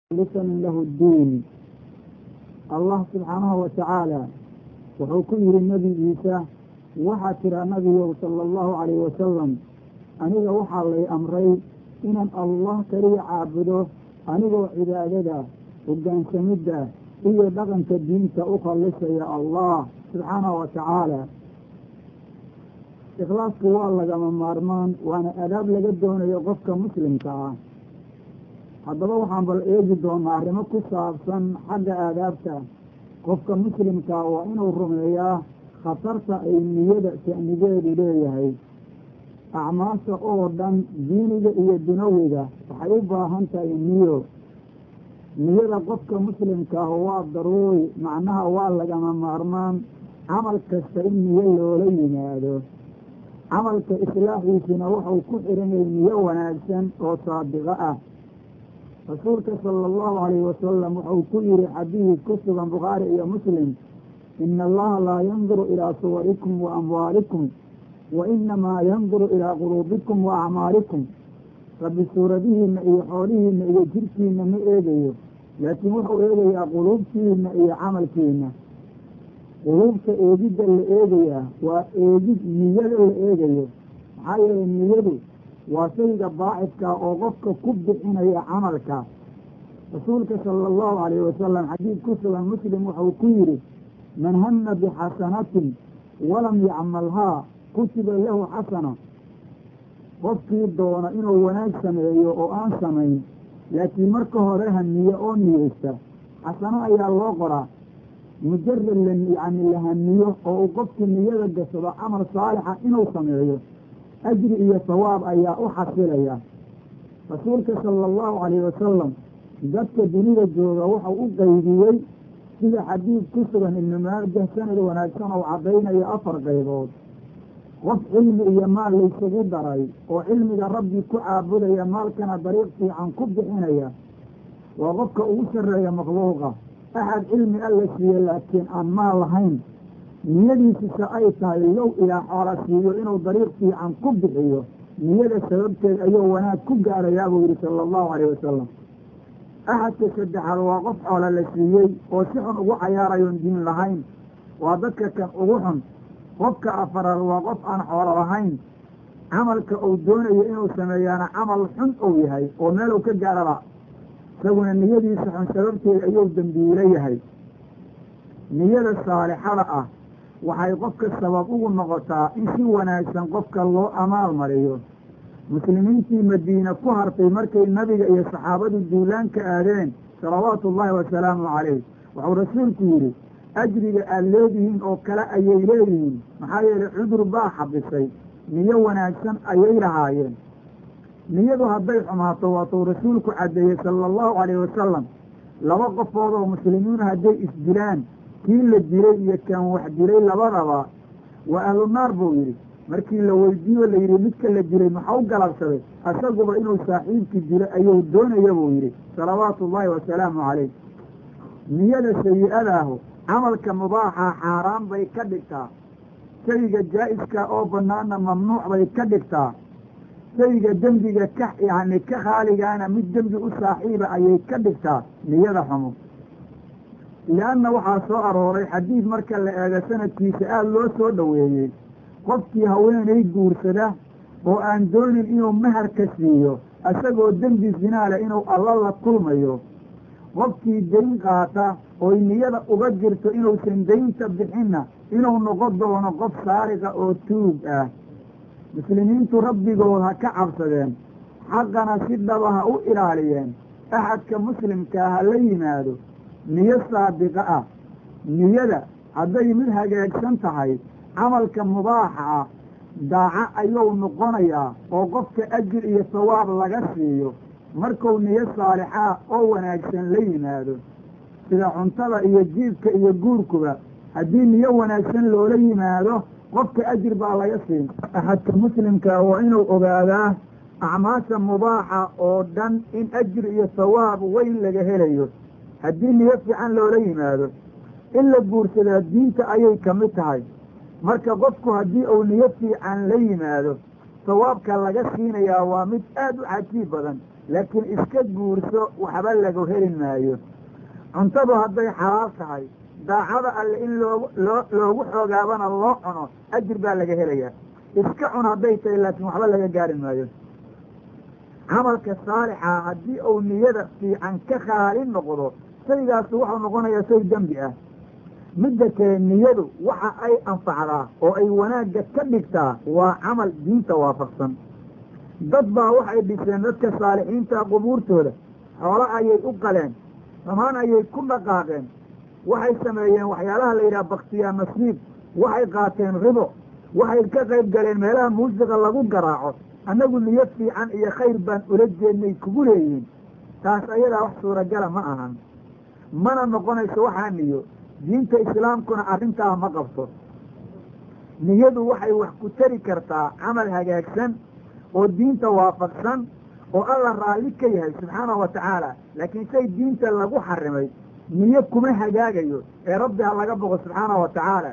مخلصا له الدين. الله سبحانه وتعالى wuxuu ku yidhi nebigiisa waxaa tira nabigow sala allahu calayhi wasalam, aniga waxaa lay amray inaan allah kaliya caabudo anigoo cibaadada hoggaansamidda iyo dhaqanka diinta u khallisaya allah subxaanahu wa tacaala. ikhlaasku waa lagama maarmaan, waana adaab laga doonayo qofka muslimka ah. haddaba waxaan bal eegi doonaa arrimo ku saabsan xagga aadaabta. qofka muslimkaa waa inuu rumeeyaa khatarta ay niyada sha'nigeedu leeyahay. acmaasha oo dhan diiniga iyo dunawiga waxay u baahan tahay niyada qofka muslimkaah waa daruuri, macnaha waa lagama maarmaan camal kasta in niyo loola yimaado. camalka islaaxiisuna wuxuu ku xidhanay niyo wanaagsan oo saadiqo ah. rasuulka sala allahu calayhi wasalam wuxuu ku yidhi xadiis ku sugan bukhaari iyo muslim, ina allaha laa yanduru ilaa suwarikum wa amwaalikum wa inamaa yanduru ilaa quluubikum wa acmaalikum. rabbi suuradihiinna iyo xoolihiinna iyo jirhkiinna ma eegayo, laakiin wuxuu eegayaa quluubtiinna iyo camalkiinna. quluubta eegidda la eegayaa waa eegid niyada la eegayo, maxaa yeelay niyadu waa shayga baacidkaa oo qofka ku bixinaya camalka. rasuulka sala allahu calayhi wasalam xadiid ku sugan muslim wuxuu ku yidhi, man hamma bixasanatin walam yacmalhaa kutiba lahu xasana. qofkii doona inuu wanaag sameeyo oo aan samayn, laakiin marka hore hamiye oo niyeysta, xasano ayaa loo qoraa. mujarad la hamiyo oo uu qofkii niyada gashado camal saalixa inuu sameeyo, ajri iyo sawaab ayaa u xasilaya. rasuulka sala allahu calayhi wasalam dadka dunida jooga wuxuu u qaybiyey sida xadiid ku sugan ibnu maajah sanad wanaagsan oo caddaynaya 4 qaybood. qof cilmi iyo maal laysugu daray oo cilmiga rabbi ku caabudaya, maalkana dariiq fiican ku bixinaya, waa qofka ugu sarreeya makhluuqa. axad cilmi alla siiye laakiin aan maal lahayn, niyadiisisa ay tahay low ilaa xoola siiyo inuu dariiq fiican ku bixiyo, niyada sababteed ayuu wanaag ku gaarayaa buu yidhi sala allahu calayhi wasalam. axadka saddexaad waa qof xoola la siiyey oo si xun ugu cayaarayoon diin lahayn, waa dadka kan ugu xun. qofka afaraad waa qof aan xoolo lahayn, camalka uu doonayo inuu sameeyaana camal xun uu yahay oo meeluu ka gaaraba, isaguna niyadiisa xun sababteed ayuu dembiilo yahay. niyada saalixada ah waxay qofka sabab ugu noqotaa in si wanaagsan qofka loo amaal mariyo. muslimiintii madiina ku hartay markay nabiga iyo saxaabadu duulaanka aadeen salawaatu ullaahi wasalaamu calayh, wuxuu rasuulku yidhi, ajriga aad leedihiin oo kale ayay leeyihiin, maxaa yeelay cudur baa xabisay, niyo wanaagsan ayay lahaayeen. niyadu hadday xumaato waatuu rasuulku caddeeyey sala allahu calayhi wasalam, 2 qofood oo muslimiin hadday isdilaan, kii la dilay iyo kan wax dilay labadaba waa ahlu naar buu yidhi. markii la weydiiyo la yidhi midka la dilay maxau galabsaday, isaguba inuu saaxiibkii dilo ayuu doonaya buu yidhi salawaatu ullaahi wasalaamu calayh. niyada sayi-adaahu camalka mubaaxa xaaraan bay ka dhigtaa, shayga jaa-iska oo bannaanna mamnuuc bay ka dhigtaa, shayga dembiga ka khaaligaana mid dembi u saaxiiba ayay ka dhigtaa niyada xumo. lianna waxaa soo arooray xadiid marka la eego sanadkiisa aada loo soo dhoweeyey, qofkii haweenay guursada oo aan doonin inuu maharka siiyo isagoo dembi zinaale inuu alla la kulmayo, qofkii dayn qaata ooy niyada uga jirto inuusan daynta bixinna inuu noqon doono qof saariqa oo tuug ah. muslimiintu rabbigood ha ka cabsadeen, xaqana si dhaba ha u ilaaliyeen. axadka muslimkaa ha la yimaado niyo saadiqa ah. niyada hadday mid hagaagsan tahay, camalka mubaaxa ah daaco ayuu noqonayaa oo qofka ajir iyo sawaab laga siiyo markuu niyo saalixaa oo wanaagsan la yimaado. sida cuntada iyo jiibka iyo guurkuba, haddii niyo wanaagsan loola yimaado qofka ajir baa laga siin. axadka muslimkaa waa inuu ogaadaa acmaasha mubaaxa oo dhan in ajir iyo sawaab weyn laga helayo haddii niyo fiican loola yimaado. in la guursadaa diinta ayay ka mid tahay, marka qofku haddii uu niyo fiican la yimaado, sawaabka laga siinayaa waa mid aad u cajiib badan. laakiin iska guurso waxba lagu heli maayo. cuntadu hadday xalaal tahay daacada alle in loogu xoogaabana loo cuno ajir baa laga helayaa. iska cun hadday tahay laakiin waxba laga gaari maayo. camalka saalixa haddii uu niyada fiican ka khaali noqdo shaygaasu wuxuu noqonayaa shay dembi ah. midda kale niyadu waxa ay anfacdaa oo ay wanaagga ka dhigtaa waa camal diinta waafaqsan. dad baa waxay dhiseen dadka saalixiinta qubuurtooda, xoolo ayay u qaleen, xumaan ayay ku dhaqaaqeen, waxay sameeyeen waxyaalaha la yidhaha baktiyaa nasiib, waxay qaateen ribo, waxay ka qayb galeen meelaha muusiqa lagu garaaco. annagu niyad fiican iyo khayr baan ula jeednay kugu leeyihiin. taas ayadaa wax suuragala ma ahan, mana noqonayso waxaa niyo. diinta islaamkuna arrintaa ma qabto. niyadu waxay wax ku tari kartaa camal hagaagsan oo diinta waafaqsan oo alla raalli ka yahay subxaanahu wa tacaala. laakiin shay diinta lagu xarimay niyo kuma hagaagayo, ee rabbi ha laga boqo subxaanahu wa tacaala.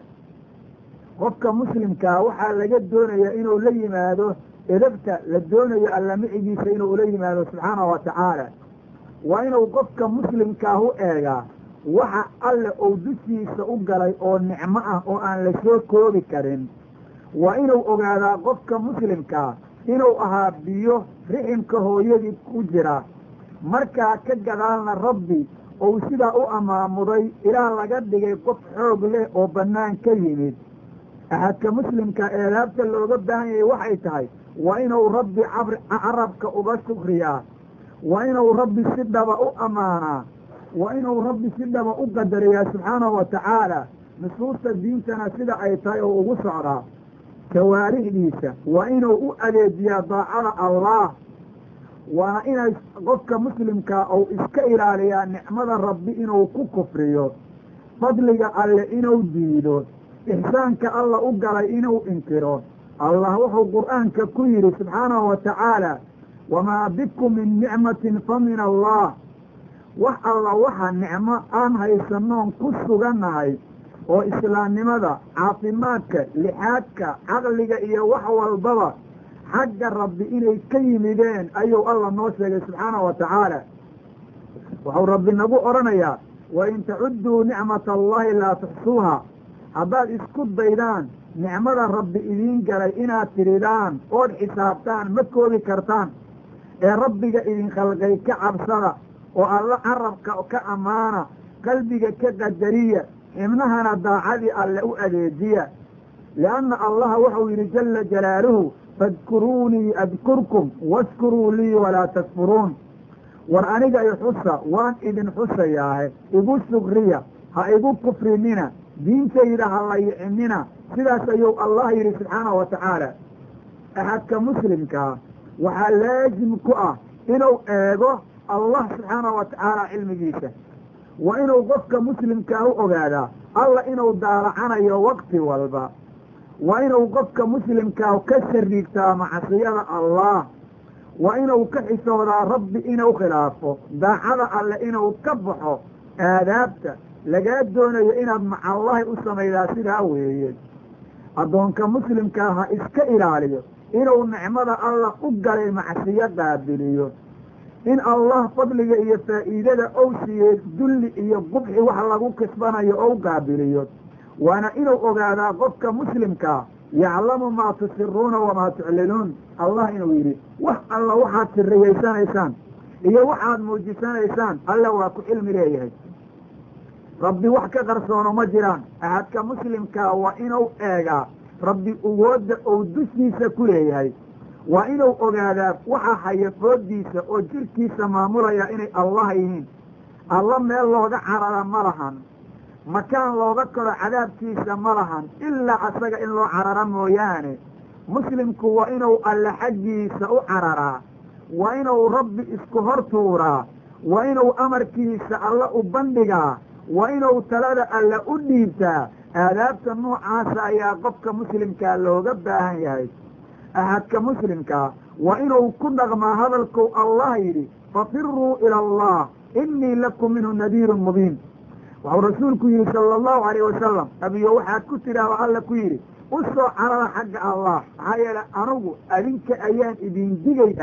qofka muslimkaa waxaa laga doonayaa inuu la yimaado edabta la doonayo alla micigiisa inuu ula yimaado subxaanahu wa tacaala. waa inuu qofka muslimkaa u eegaa waxa alle uu dushiisa u galay oo nicmo ah oo aan la soo koobi karin. waa inuu ogaadaa qofka muslimkaa inuu ahaa biyo riximka hooyadii ku jira, markaa ka gadaalna rabbi uu sidaa u amaamuday ilaa laga dhigay qof xoog leh oo bannaan ka yimid. axadka muslimka eedaabta looga baahan yahay waxay tahay waa inuu rabbi carabka uga shukriyaa, waa inuu rabbi si dhaba u ammaanaa, waa inuu rabbi si dhaba u qadariyaa subxaanahu wa tacaala. nusuusta diintana sida ay tahay oo ugu socdaa. jawaarixdiisa waa inuu u adeejiyaa daacada allah. waana inay qofka muslimkaa uu iska ilaaliyaa nicmada rabbi inuu ku kufriyo, fadliga alle inuu diido, ixsaanka alla u galay inuu inkiro. allah wuxuu qur'aanka ku yidhi subxaanahu wa tacaala, wamaa bikum min nicmatin fa min allah. wax alla waxa nicmo aan haysanoon ku sugannahay oo islaamnimada, caafimaadka, lixaadka, caqliga iyo wax walbaba xagga rabbi inay ka yimideen ayuu alla noo sheegay subxaanahu wa tacaala. wuxuu rabbi nagu odhanayaa, wain tacudduu nicmata allahi laa tuxsuuha. haddaad isku daydaan nicmada rabbi idiin galay inaad tiridaan ood xisaabtaan ma koobi kartaan. ee rabbiga idin khalqay ka cabsada oo alla carabka ka ammaana, qalbiga ka qadariya, xibnahana daacadii alle u adeejiya. lianna allaha wuxuu yidhi jalla jalaaluhu, fadkuruunii adkurkum waskuruu lii walaa takfuruun. war aniga i xusa waan idin xusayaahe, igu shukriya, ha igu kufrinina, diintayda ha la yicinina. sidaas ayuu allah yidhi subxaanahu wa tacaala. axadka muslimkaa waxaa laazim ku ah inuu eego allah subxaanahu wa tacaala cilmigiisa. waa inuu qofka muslimkaa u ogaadaa alla inuu daalacanayo waqti walba. waa inuu qofka muslimkaa ka sariigtaa macsiyada allah. waa inuu ka xisoodaa rabbi inuu khilaafo, daacada alle inuu ka baxo. aadaabta lagaa doonayo inaad macallahi u samaydaa sidaa weeye. addoonka muslimkaa ha iska ilaaliyo inuu nicmada allah u galay macsiyo qaabiliyo. in allah fadliga iyo faa'iidada ou siiyey dulli iyo qubxi wax lagu kisbanayo ou qaabiliyo. waana inuu ogaadaa qofka muslimkaa yaclamu maa tusiruuna wamaa tuclinuun. allah inuu yidhi wax alla waxaad siriyaysanaysaan iyo waxaad muujisanaysaan alla waa ku cilmi leeyahay. rabbi wax ka qarsoono ma jiraan. axadka muslimkaa waa inuu eegaa rabbi uwoodda uu dushiisa ku leeyahay. waa inuu ogaadaa waxa haya fooddiisa oo jirkiisa maamulaya inay allah yihiin. alla meel looga carara ma lahan, makaan looga koro cadaabkiisa ma lahan ilaa asaga in loo carara mooyaane. muslimku waa inuu alle xaggiisa u cararaa, waa inuu rabbi isku hor tuuraa, waa inuu amarkiisa alla u bandhigaa, waa inuu talada alle u dhiibtaa. aadaabta noocaasa ayaa qofka muslimkaa looga baahan yahay. axadka muslimkaa waa inuu ku dhaqmaa hadalkou allah yidhi, fafiruu ila allah innii lakum minhu nadiirun mubiin. wuxuu rasuulku yidhi sala allahu calayh wasalam, abiyo waxaad ku tidhaahda alla ku yidhi, u soo carara xagga allah, maxaa yeele anugu adinka ayaan idin digaya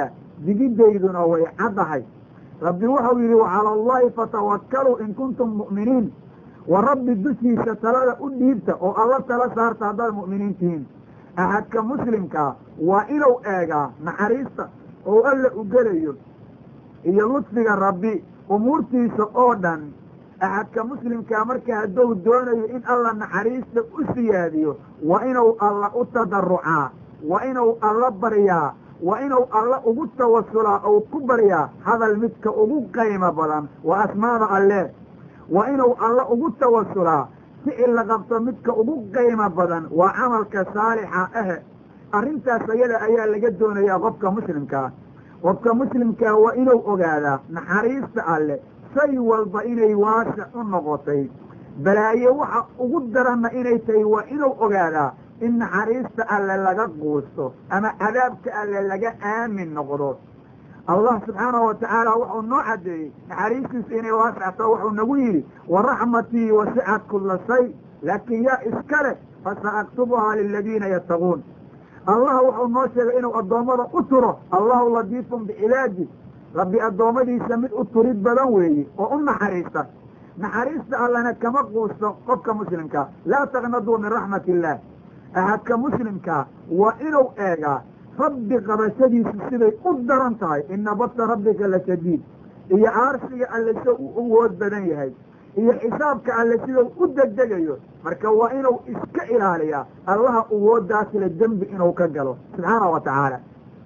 digidayduna way caddahay rabbi wuxuu yidhi wacala allahi fatawakkaluu in kuntum mu'miniin wa rabbi dushiisa talada u dhiibta oo alla tala saarta haddaad mu'miniin tihiin axadka muslimkaa waa inuu eegaa naxariista oo alla u gelayo iyo ludfiga rabbi umuurtiisa oo dhan axadka muslimkaa marka hadduu doonayo in alla naxariista u siyaadiyo waa inuu alla u tadarucaa waa inuu alla baryaa waa inuu alla ugu tawasulaa ou ku baryaa hadal midka ugu qaymo badan waa asmaada alleh waa inuu alla ugu tawasulaa ficil la qabto midka ugu qaymo badan waa camalka saalixa arrintaas ayada ayaa laga doonayaa qofka muslimkaa qofka muslimkaa waa inuu ogaadaa naxariista alleh shay walba inay waasic u noqotay balaaye waxa ugu daranna inay tahay waa inuu ogaadaa in naxariista alle laga quusto ama cadaabka alle laga aamin noqdo allah subxaanahu watacaala wuxuu noo caddeeyey naxariistiisa inay waasicto wuxuu nagu yidhi waraxmatii wasicat kula shay laakiin yaa iska leh fasaaktubuhaa liladiina yattaquun allah wuxuu noo sheegay inuu addoommada u turo allahu ladiifun bicibaadi rabbi addoommadiisa mid u turid badan weeye oo u naxariista naxariista allena kama quusto qofka muslimkaa laa taqnaduu min raxmati illaah axadka muslimkaa waa inuu eegaa rabbi qabashadiisu siday u daran tahay ina badsa rabbika la shadiid iyo aarsiga alle sida u awood badan yahay iyo xisaabka alle sidau u degdegayo marka waa inuu iska ilaaliyaa allaha awooddaas le dembi inuu ka galo subxaana wa tacaala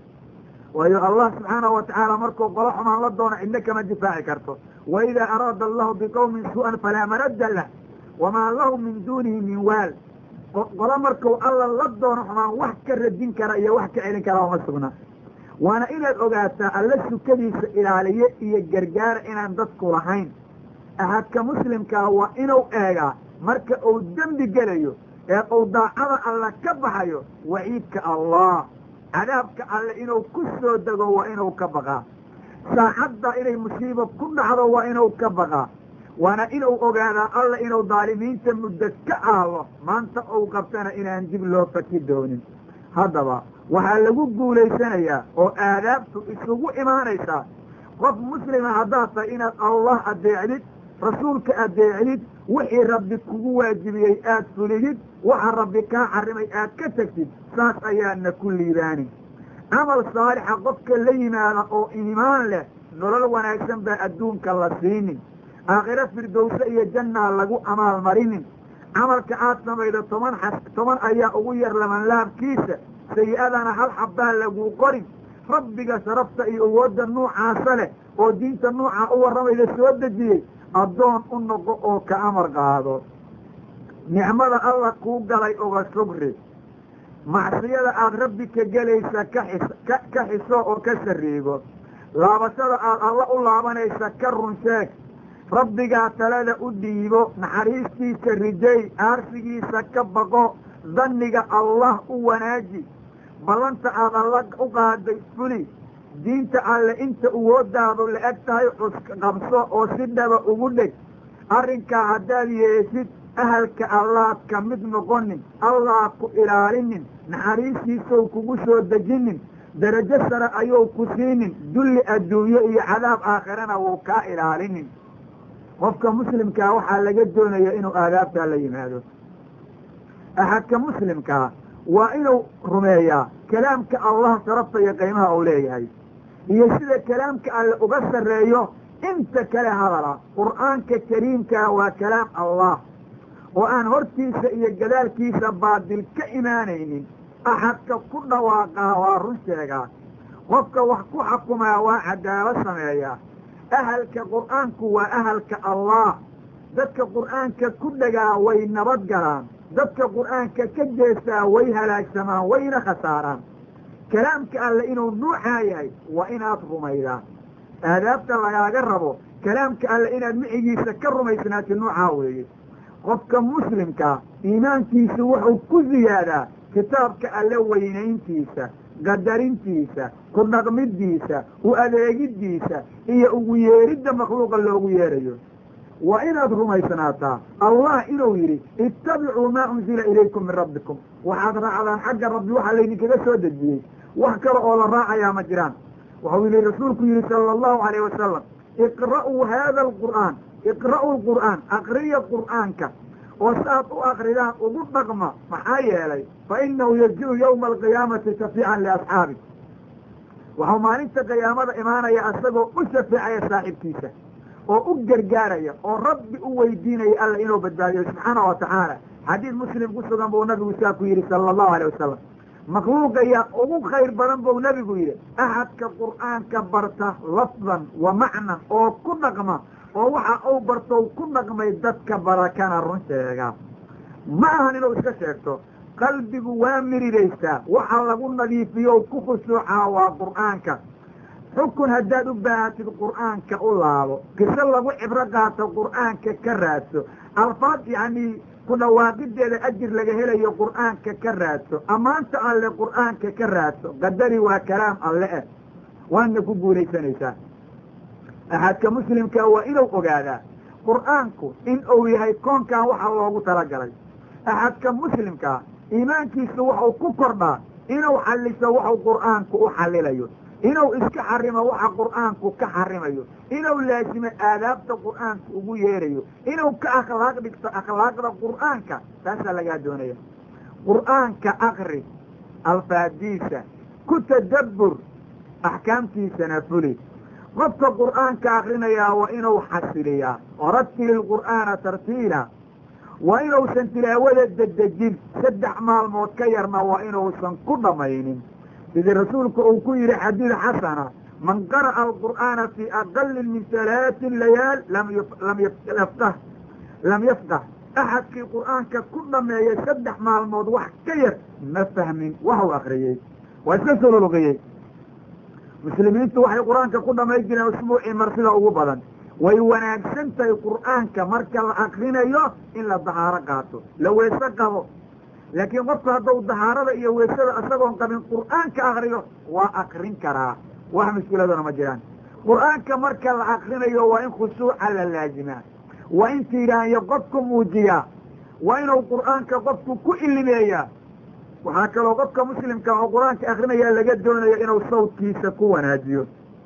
waayo allah subxaanahu watacaala markuu qolo xumaan la doono cidna kama difaaci karto waidaa araada allahu biqowmin su-an falaa maradda lah wamaa lahum min duunihi min waal qolo markuu alla la doono xumaan wax ka radin kara iyo wax ka celin kara uma sugna waana inaad ogaataa alla sukadiisa ilaaliye iyo gargaara inaan dadku lahayn axadka muslimkaa waa inuu eegaa marka uu dembi gelayo ee uu daacada alla ka baxayo waciidka allah cadaabka alle inuu ku soo dego waa inuu ka baqaa saacadda inay musiibo ku dhacdo waa inuu ka baqaa waana inuu ogaadaa alla inuu daalimiinta muddo ka aalo maanta uu qabtana inaan dib loo faki doonin haddaba waxaa lagu guulaysanayaa oo aadaabtu isugu imaanaysaa qof muslima haddaad tahay inaad allah adeecdid rasuulka adeecdid wixii rabbi kugu waajibiyey aad fulidid waxa rabbi kaa xarimay aad ka tegtid saas ayaadna ku liibaanin camal saalixa qofka la yimaada oo iimaan leh nolol wanaagsan baa adduunka la siinin aakhiro firdowse iyo jannaa lagu amaalmarinin camalka aad samaydo toban ayaa ugu yar labanlaabkiisa sayi-adana hal xabbaa laguu qorin rabbiga sharafta iyo awoodda nuucaasa leh oo diinta nuucaa u warramayda soo dejiyey addoon u noqo oo ka amar qaado nicmada alla kuu galay oga shugri macsiyada aad rabbi ka gelaysa ka xiso oo ka sariigo laabashada aad alla u laabanaysa ka run sheeg rabbigaa talada u dhiibo naxariistiisa rijay aarsigiisa ka baqo danniga allah u wanaaji ballanta aad alla u qaaday fuli diinta alle inta awooddaadu la eg tahay qabso oo si dhaba ugu dheg arrinkaa haddaad yeeshid ahalka allaad ka mid noqonin allah ku ilaalinin naxariistiisou kugu soo dejinin darajo sare ayuu ku siinin dulli adduunyo iyo cadaab aakhirana wuu kaa ilaalinin qofka muslimkaa waxaa laga doonaya inuu aadaabtaa la yimaado axadka muslimkaa waa inuu rumeeyaa kalaamka allah sharafta iyo qiimaha uu leeyahay iyo sida kalaamka alle uga sarreeyo inta kale hadala qur'aanka kariimkaa waa kalaam allah oo aan hortiisa iyo gadaalkiisa baadil ka imaanaynin axadka ku dhawaaqaa waa run sheegaa qofka wax ku xukumaa waa cadaalad sameeyaa ahalka qur'aanku waa ahalka allah dadka qur'aanka ku dhagaa way nabad galaan dadka qur'aanka ka jeestaa way halaagsamaan wayna khasaaraan kalaamka alle inuu nuucaa yahay waa inaad rumaydaa aadaabta lagaaga rabo kalaamka alle inaad micigiisa ka rumaysnaati nuucaa weeye qofka muslimkaa iimaankiisu wuxuu ku ziyaadaa kitaabka alle weynayntiisa qadarintiisa ku dhaqmidiisa u adeegiddiisa iyo ugu yeeridda makhluuqa loogu yeerayo waa inaad rumaysnaataa allah inuu yidhi ittabicuu maa unzila ilaykum min rabbikum waxaad raacdaan xagga rabbi waxaa laydinkaga soo dejiyey wax kale oo la raacayaa ma jiraan waxau yihi rasuulku yihi sala allahu calayh wasalam iqra'uu hada alqur'aan iqra'uu lqur'aan akriya qur'aanka oo saaad u akridaan ugu dhaqma maxaa yeelay fa inahu yarji'u yowma alqiyaamati shafiican liasxaabi waxau maalinta qiyaamada imaanaya asagoo u shafeecaya saaxiibkiisa oo u gargaaraya oo rabbi u weydiinaya alla inuu badbaadiyo subxaana wa tacaala xadiid muslim ku sugan buu nabigu saa ku yidhi sala allahu alayh wasalam makhluuqa yaa ugu khayr badan buu nabigu yidhi axadka qur'aanka barta lafdan wa macnan oo ku dhaqma oo waxa uu bartow ku dhaqmay dadka barakana run sheega ma ahan inuu iska sheegto qalbigu waa miridaystaa waxa lagu nadiifiyo ku khushuucaa waa qur'aanka xukun haddaad u baahatid qur'aanka u laabo qiso lagu cibro qaato qur'aanka ka raadso alfaad yacni ku dhawaaqideeda ajir laga helayo qur'aanka ka raadso ammaanta alle qur'aanka ka raadso qadari waa kalaam alle ah waadna ku guulaysanaysaa axadka muslimka waa inuu ogaadaa qur'aanku in uu yahay koonkan waxa loogu talagalay axadka muslimkaa iimaankiisu waxau ku kordhaa inuu xalliso waxau qur'aanku u xallilayo inuu iska xarimo waxa qur'aanku ka xarimayo inuu laasimo aadaabta qur'aanku ugu yeerayo inuu ka akhlaaq dhigto akhlaaqda qur'aanka taasaa lagaa doonaya qur'aanka akri alfaadiisa ku tadabbur axkaamtiisana fuli qofka qur'aanka akrinayaa waa inuu xasiliyaa waratili lqur'aana tartiila waa inuusan tilaawada dedejin 3 maalmood ka yarna waa inuusan ku dhamaynin sidii rasuulku uu ku yihi xadiid xasana man qara'a alqur'aana fii aqali min 3 layaal lam yafqah axadkii qur'aanka ku dhameeyay 3 maalmood wax ka yar ma fahmin waxuu akriyey waa iska solologiyey muslimiintu waxay qur'aanka ku dhamay jireen usbuucii mar sida ugu badan way wanaagsan tahay qur'aanka marka la akrinayo in la dahaaro qaato la weese qabo laakiin qofku hadduu dahaarada iyo weesada isagoon qabin qur'aanka akriyo waa akrin karaa wax mushkiladuna ma jiraan qur'aanka marka la akrinayo waa in khushuuca la laazimaa waa in tiiraanyo qofku muujiyaa waa inuu qur'aanka qofku ku ilimeeyaa waxaa kaloo qofka muslimka oo qur'aanka akrinaya laga doonayo inuu sawtkiisa ku wanaajiyo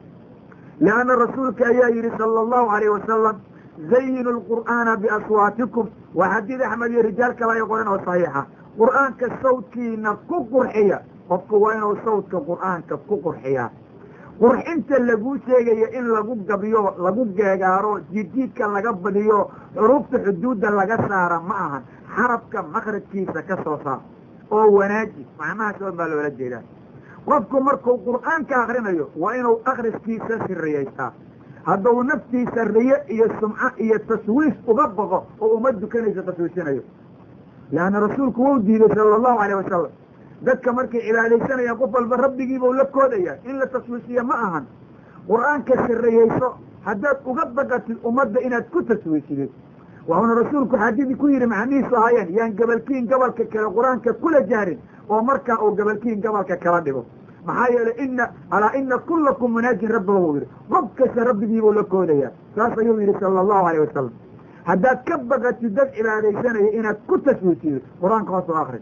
lianna rasuulka ayaa yidhi sala allahu alayh wasalam zayinu lqur'aana biaswaatikum waa xadiid axmed iyo rijaal kale ay qoran oo saxiixa qur'aanka sawtkiina ku qurxiya qofku waa inuu sawtka qur'aanka ku qurxiyaa qurxinta laguu sheegaya in lagu gabiyo lagu geegaaro jidiidka laga badiyo xuruufta xuduudda laga saara ma ahan xarabka makrajkiisa ka soo saar oo wanaaji macnahaas oo baa loola jeedaa qofku markuu qur'aanka akrinayo waa inuu akriskiisa siriyaystaa hadduu naftiisa riye iyo sumco iyo taswiis uga boqo oo uma dukanaysa taswiisinayo leanna rasuulku wau diiday sala allahu alayh wasalam dadka markay cibaadaysanayaan qof walba rabbigiibau la koodaya in la taswiisiyo ma ahan qur'aanka siriyayso haddaad uga baqatid ummadda inaad ku taswiisidid waxuuna rasuulku xadiidi ku yidhi macnihiisu ahaayeen yaan gabalkiin gabalka kale qur-aanka kula jaarin oo markaa uu gabalkiin gabalka kala dhigo maxaa yeelay alaa ina kulakum munaajin rabbiga buu yidhi qof kasta rabbigiibuu la koodaya saas ayuu yidhi sala allahu alayh wasalam haddaad ka baqatid dad cibaadaysanaya inaad ku taswiisido qur-aanka hoos oo akri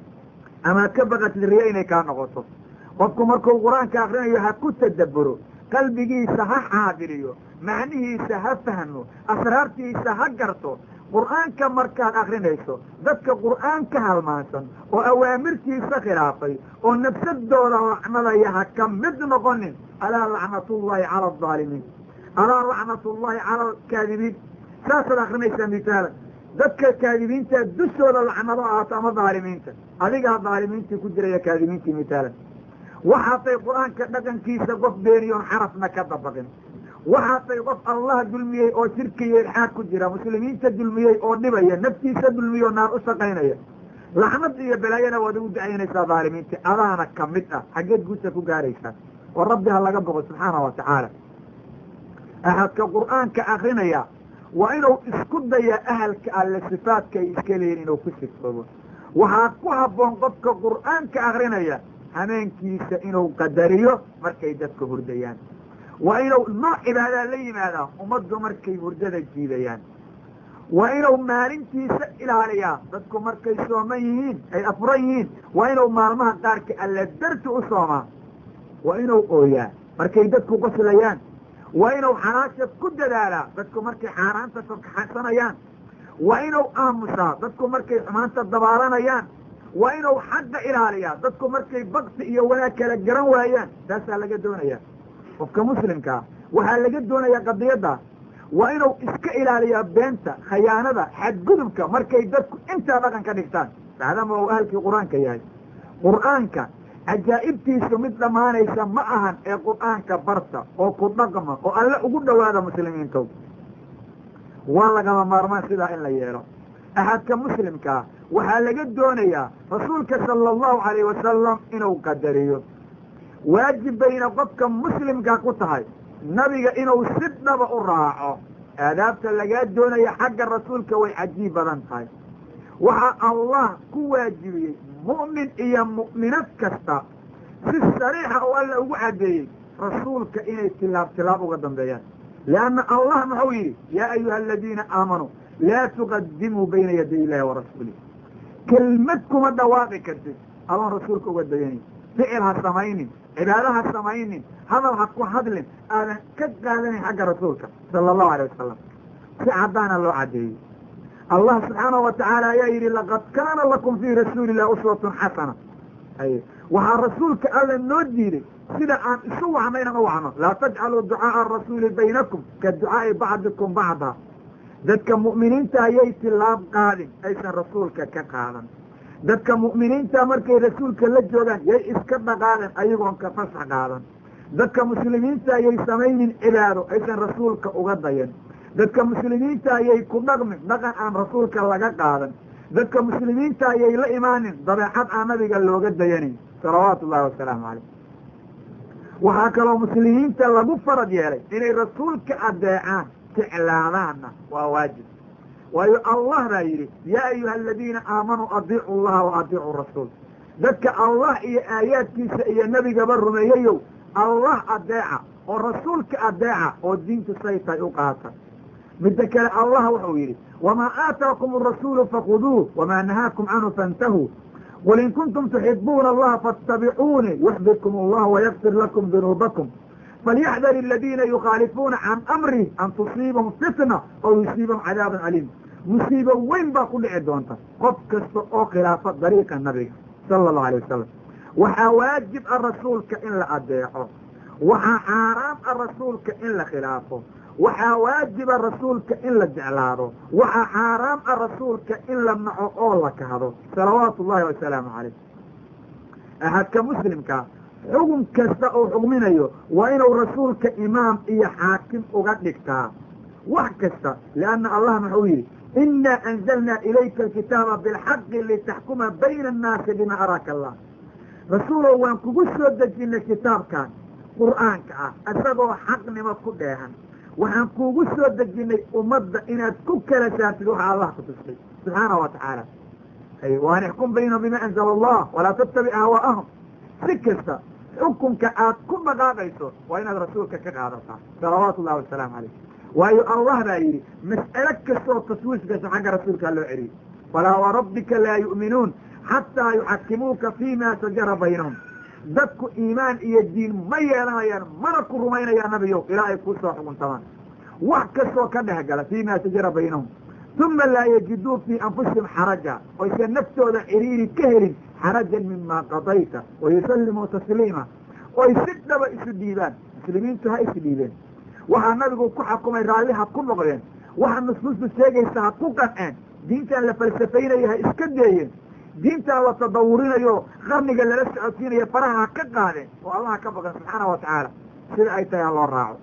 amaad ka baqatid riye inay kaa noqoto qofku markuu qur-aanka akrinayo ha ku tadabburo qalbigiisa ha xaadiriyo macnihiisa ha fahmo asraartiisa ha garto qur'aanka markaad akrinayso dadka qur'aanka halmaansan oo awaamirtiisa khilaafay oo nafsadooda lacnadaya ha ka mid noqonin alaa lacnatullahi cala aldaalimiin alaa lacnatullahi cala alkaadibiin saasaad akrinaysaa misaalan dadka kaadibiinta dushooda lacnado ahaato ama dhaalimiinta adigaa dhaalimiintii ku jiraya kaadibiintii misaalan waxaatay qur'aanka dhaqankiisa qof beeniyoon xarafna ka dabaqin waxaatay qof allah dulmiyey oo shirki iyo ilxaad ku jira muslimiinta dulmiyey oo dhibaya naftiisa dulmiyo naar u shaqaynaya laxnad iyo balaayana waad ugu dacaynaysaa dhaalimiinta adaana ka mid ah xaggeed guusha ku gaaraysaa oo rabbi ha laga boqo subxaana wa tacaala axadka qur'aanka akrinaya waa inuu isku daya ahalka alle sifaadka ay iska leeyihin inuu ku sifoobo waxaa ku habboon qofka qur'aanka akrinaya hameenkiisa inuu qadariyo markay dadka hurdayaan waa inuu nooc cibaadaa la yimaadaa ummaddu markay hurdada jiidayaan waa inuu maalintiisa ilaaliyaa dadku markay sooman yihiin ay afran yihiin waa inuu maalmaha qaarka alle darti u soomaa waa inuu ooyaa markay dadku qoslayaan, waa inuu xalaasha ku dadaalaa dadku markay xaaraanta kaxsanayaan, waa inuu aamusaa dadku markay xumaanta dabaalanayaan, waa inuu xagga ilaaliyaa dadku markay bakti iyo wanaag kala garan waayaan. taasaa laga doonayaa qofka muslimkaa, waxaa laga doonayaa qadiyadda waa inuu iska ilaaliyaa beenta, khayaanada, xadgudubka markay dadku intaa dhaqan ka dhigtaan, maadaama uu ahalkii qur-aanka yahay. qur-aanka cajaa'ibtiisu mid dhammaanaysa ma ahan ee qur-aanka barta oo ku dhaqma oo alle ugu dhowaada muslimiintow. waa lagama maarmaan sidaa in la yeelo. axadka muslimkaa waxaa laga doonayaa rasuulka sala allahu calayh wasalam inuu qadariyo. waajib bayna qofka muslimkaa ku tahay nabiga inuu si dhaba u raaco. aadaabta lagaa doonaya xagga rasuulka way cajiib badan tahay. waxaa allah ku waajibiyey mu'min iyo mu'minad kasta si sariixa oo alla ugu caddeeyey rasuulka inay tilaab uga dambeeyaan. lianna allah muxuu yidhi yaa ayuha aladiina aamanuu laa tuqadimuu bayna yaday illahi wa rasuulih. kelmad kuma dhawaaqi kartid adoon rasuulka uga dayanin. ficil ha samaynin, cibaado ha samaynin, hadal ha ku hadlin aadan ka qaadanin xagga rasuulka sala allahu alayh wasalam. si caddaana loo caddeeyey. allah subxaanahu watacaala ayaa yidhi laqad kaana lakum fii rasuuli illahi uswatun xasana. waxaa rasuulka alla noo diiday sida aan isu wacno inaan u wacno. laa tajcaluu ducaaءa arasuuli baynakum ka ducaa'i bacdikum bacda. dadka mu'miniinta ayay tilaab qaadin aysan rasuulka ka qaadan. dadka mu'miniinta markay rasuulka la joogaan yay iska dhaqaadeen ayagoon ka fasax qaadan. dadka muslimiinta ayay samaynin cibaado aysan rasuulka uga dayan. dadka muslimiinta ayay ku dhaqmin dhaqan aan rasuulka laga qaadan. dadka muslimiinta ayay la imaanin dabeecad aan nabiga looga dayanin salawaatu ullahi wasalaamu calayh. waxaa kaloo muslimiinta lagu farad yeelay inay rasuulka adeecaan, jeclaadaanna waa waajib. waayo allah baa yidhi yaa ayuha aladiina aamanuu adiicu allaha wa adiicu rasuul. dadka allah iyo aayaadkiisa iyo nebigaba rumeeyeyow allah adeeca oo rasuulka adeeca oo diinta say tahay u qaata. midda kale allah wuxuu yidhi wamaa aataakum arasuulu fakuduuh wamaa nahaakum canhu faintahuu qul in kuntum tuxibuuna allaha faاtabicuunii yuxbibkum allah wayakfir lakum dunuubakum falyaxdar aladiina yukhaalifuuna can amrih an tusiibahum fitna oo yusiibahum cadaabun caliim. musiibo weyn baa ku dhici doonta qof kasta oo khilaafa dariiqa nabiga sala allahu alayh wasalam. waxaa waajib ah rasuulka in la adeeco, waxaa xaaraam ah rasuulka in la khilaafo. waxaa waajiba rasuulka in la jeclaado, waxaa xaaraam ah rasuulka in la naco oo la kahdo salawaatu ullahi wasalaamu calayh. ahadka muslimka xugum kasta oo xugminayo waa inuu rasuulka imaam iyo xaakim uga dhigtaa wax kasta. lianna allah muxuu yidhi inaa anzalnaa ilayka alkitaaba bilxaqi litaxkuma bayna annaasi bima araaka allah. rasuulow waan kugu soo dejinay kitaabkan qur'aanka ah isagoo xaqnimo ku dheehan. waxaan kuugu soo dejinay ummadda inaad ku kala saartid waxa allah ku tusay subxaanahu wa tacaala. waan ixkum baynahum bima anzala allah walaa tattabic ahwaa'ahum. si kasta xukunka aad ku dhaqaaqayso waa inaad rasuulka ka qaadataa salawaatu ullahi wasalaamu calayh. waayo allah baa yidhi mas'alo kastoo taswiis gasho xagga rasuulkaa loo celiyey falaa warabbika laa yu'minuun xataa yuxakimuuka fiima shajara baynahum. dadku iimaan iyo diin ma yeelanayaan mana ku rumaynayaan nabiyow ilaa ay ku soo xukuntamaan wax kastoo ka dhex gala fiima shajara baynahum uma laa yajiduu fii anfusihim xaraja oysan naftooda ciriiri ka helin xarajan mima qadayta wayusallimuu tasliima. oy si dhaba isu dhiibaan. muslimiintu ha isu dhiibeen. waxaa nabigu ku xakumay raalli ha ku noqdeen. waxa nusuustu sheegaysa ha ku qanceen. diintan la falsafaynaya ha iska deeyeen. diintaan la tadawurinayo qarniga lala socodsiinayo faraha ha ka qaadeen oo allaha ka baqan subxaanahu wa tacaala. sida ay tahay ha loo raaco.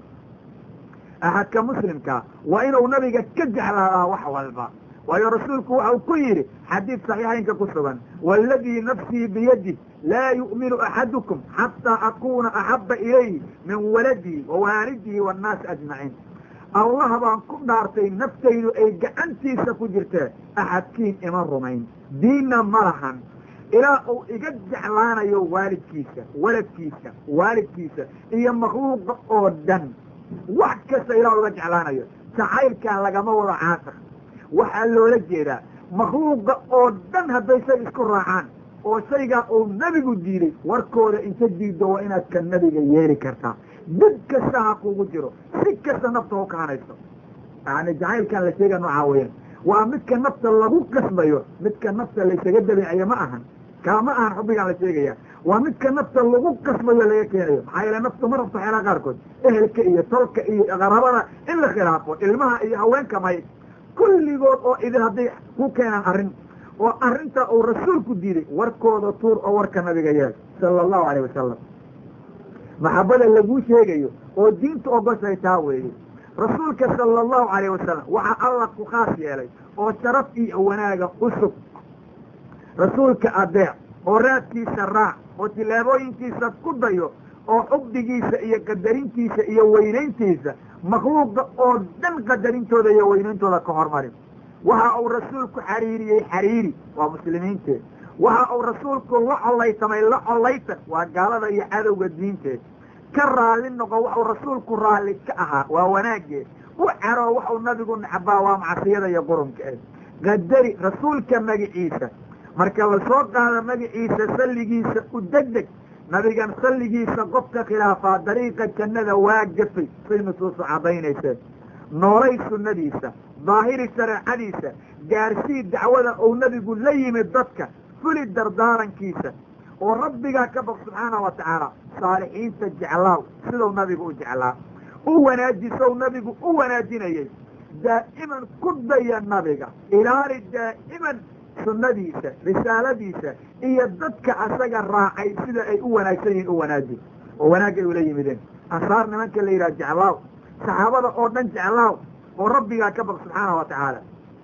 ahadka muslimka waa inuu nabiga ka jeclaadaa wax walba. waayo rasuulku waxau ku yidhi xadiid saxiixaynka ku sugan waaladii nafsii biyadih laa yu'minu axadukum xataa akuuna axabba ilayhi min waladii wa waalidihi waannaasi ajmaciin. allah baan ku dhaartay naftaydu ay gacantiisa ku jirtee axadkiin ima rumayn diinna ma lahan ilaa uu iga jeclaanayo waalidkiisa, waladkiisa, waalidkiisa iyo makhluuqa oo dhan. wax kasta ilaa uga jeclaanayo. jacaylkaa lagama wado caasaq. waxaa loola jeedaa makhluuqa oo dhan hadday shay isku raacaan oo shaygaa uu nebigu diiday warkooda inta diiddo waa inaad ka nebiga yeeli kartaa. did kasta ha kugu jiro si kasta nafta u kahanayso yani jacaylkan la sheega noocaa weyan waa midka nafta lagu qasbayo midka nafta laysaga dabeecaya ma ahan kaa ma ahan xubbigaan la sheegaya waa midka nafta lagu qasbayo laga keenayo maxaa yeele naftu ma rabto xeelaa qaarkood ehelka iyo tolka iyo qarabada in la khilaafo ilmaha iyo haweenka may kulligood oo idin hadday ku keenaan arrin oo arrinta uu rasuulku diiday warkooda tuur oo warka nabiga yeel sala allahu alayh wasalam maxabada laguu sheegayo oo diinta ogoshay taa weeye rasuulka sala allahu alayh wasalam waxaa alla ku khaas yeelay oo sharaf iyo wanaaga u sug rasuulka adeec oo raadkiisa raac oo tillaabooyinkiisa ku dayo oo xubdigiisa iyo qadarintiisa iyo weynayntiisa makhluuqa oo dhan qadarintooda iyo weynayntooda ka hormari waxa uu rasuulku xariiriyey xariiri waa muslimiinteed waxa uu rasuulku la collaytamay la collaytan waa gaalada iyo cadowga diinteed ka raalli noqo waxuu rasuulku raalli ka ahaa waa wanaaggeed u caro waxuu nabigu nacbaa waa macsiyada iyo qurunkeed qadari rasuulka magiciisa marka la soo qaado magaciisa salligiisa u degdeg nabigan salligiisa qofka khilaafaa dariiqa jannada waa gafay say nusuusu caddaynayse noolay sunnadiisa daahiri shareecadiisa gaarsii dacwada uu nabigu la yimid dadka fuli dardaarankiisa oo rabbigaa ka baq subxaana wa tacaala saalixiinta jeclaaw siduu nabigu u jeclaa u wanaajisow nabigu u wanaajinayay daa'iman ku daya nabiga ilaali daa'iman sunnadiisa risaaladiisa iyo dadka asaga raacay sida ay u wanaagsan yihiin u wanaaji oo wanaagay ula yimideen ansaar nimanka la yidhaha jeclaaw saxaabada oo dhan jeclaaw oo rabbigaa ka baq subxaana wa tacaala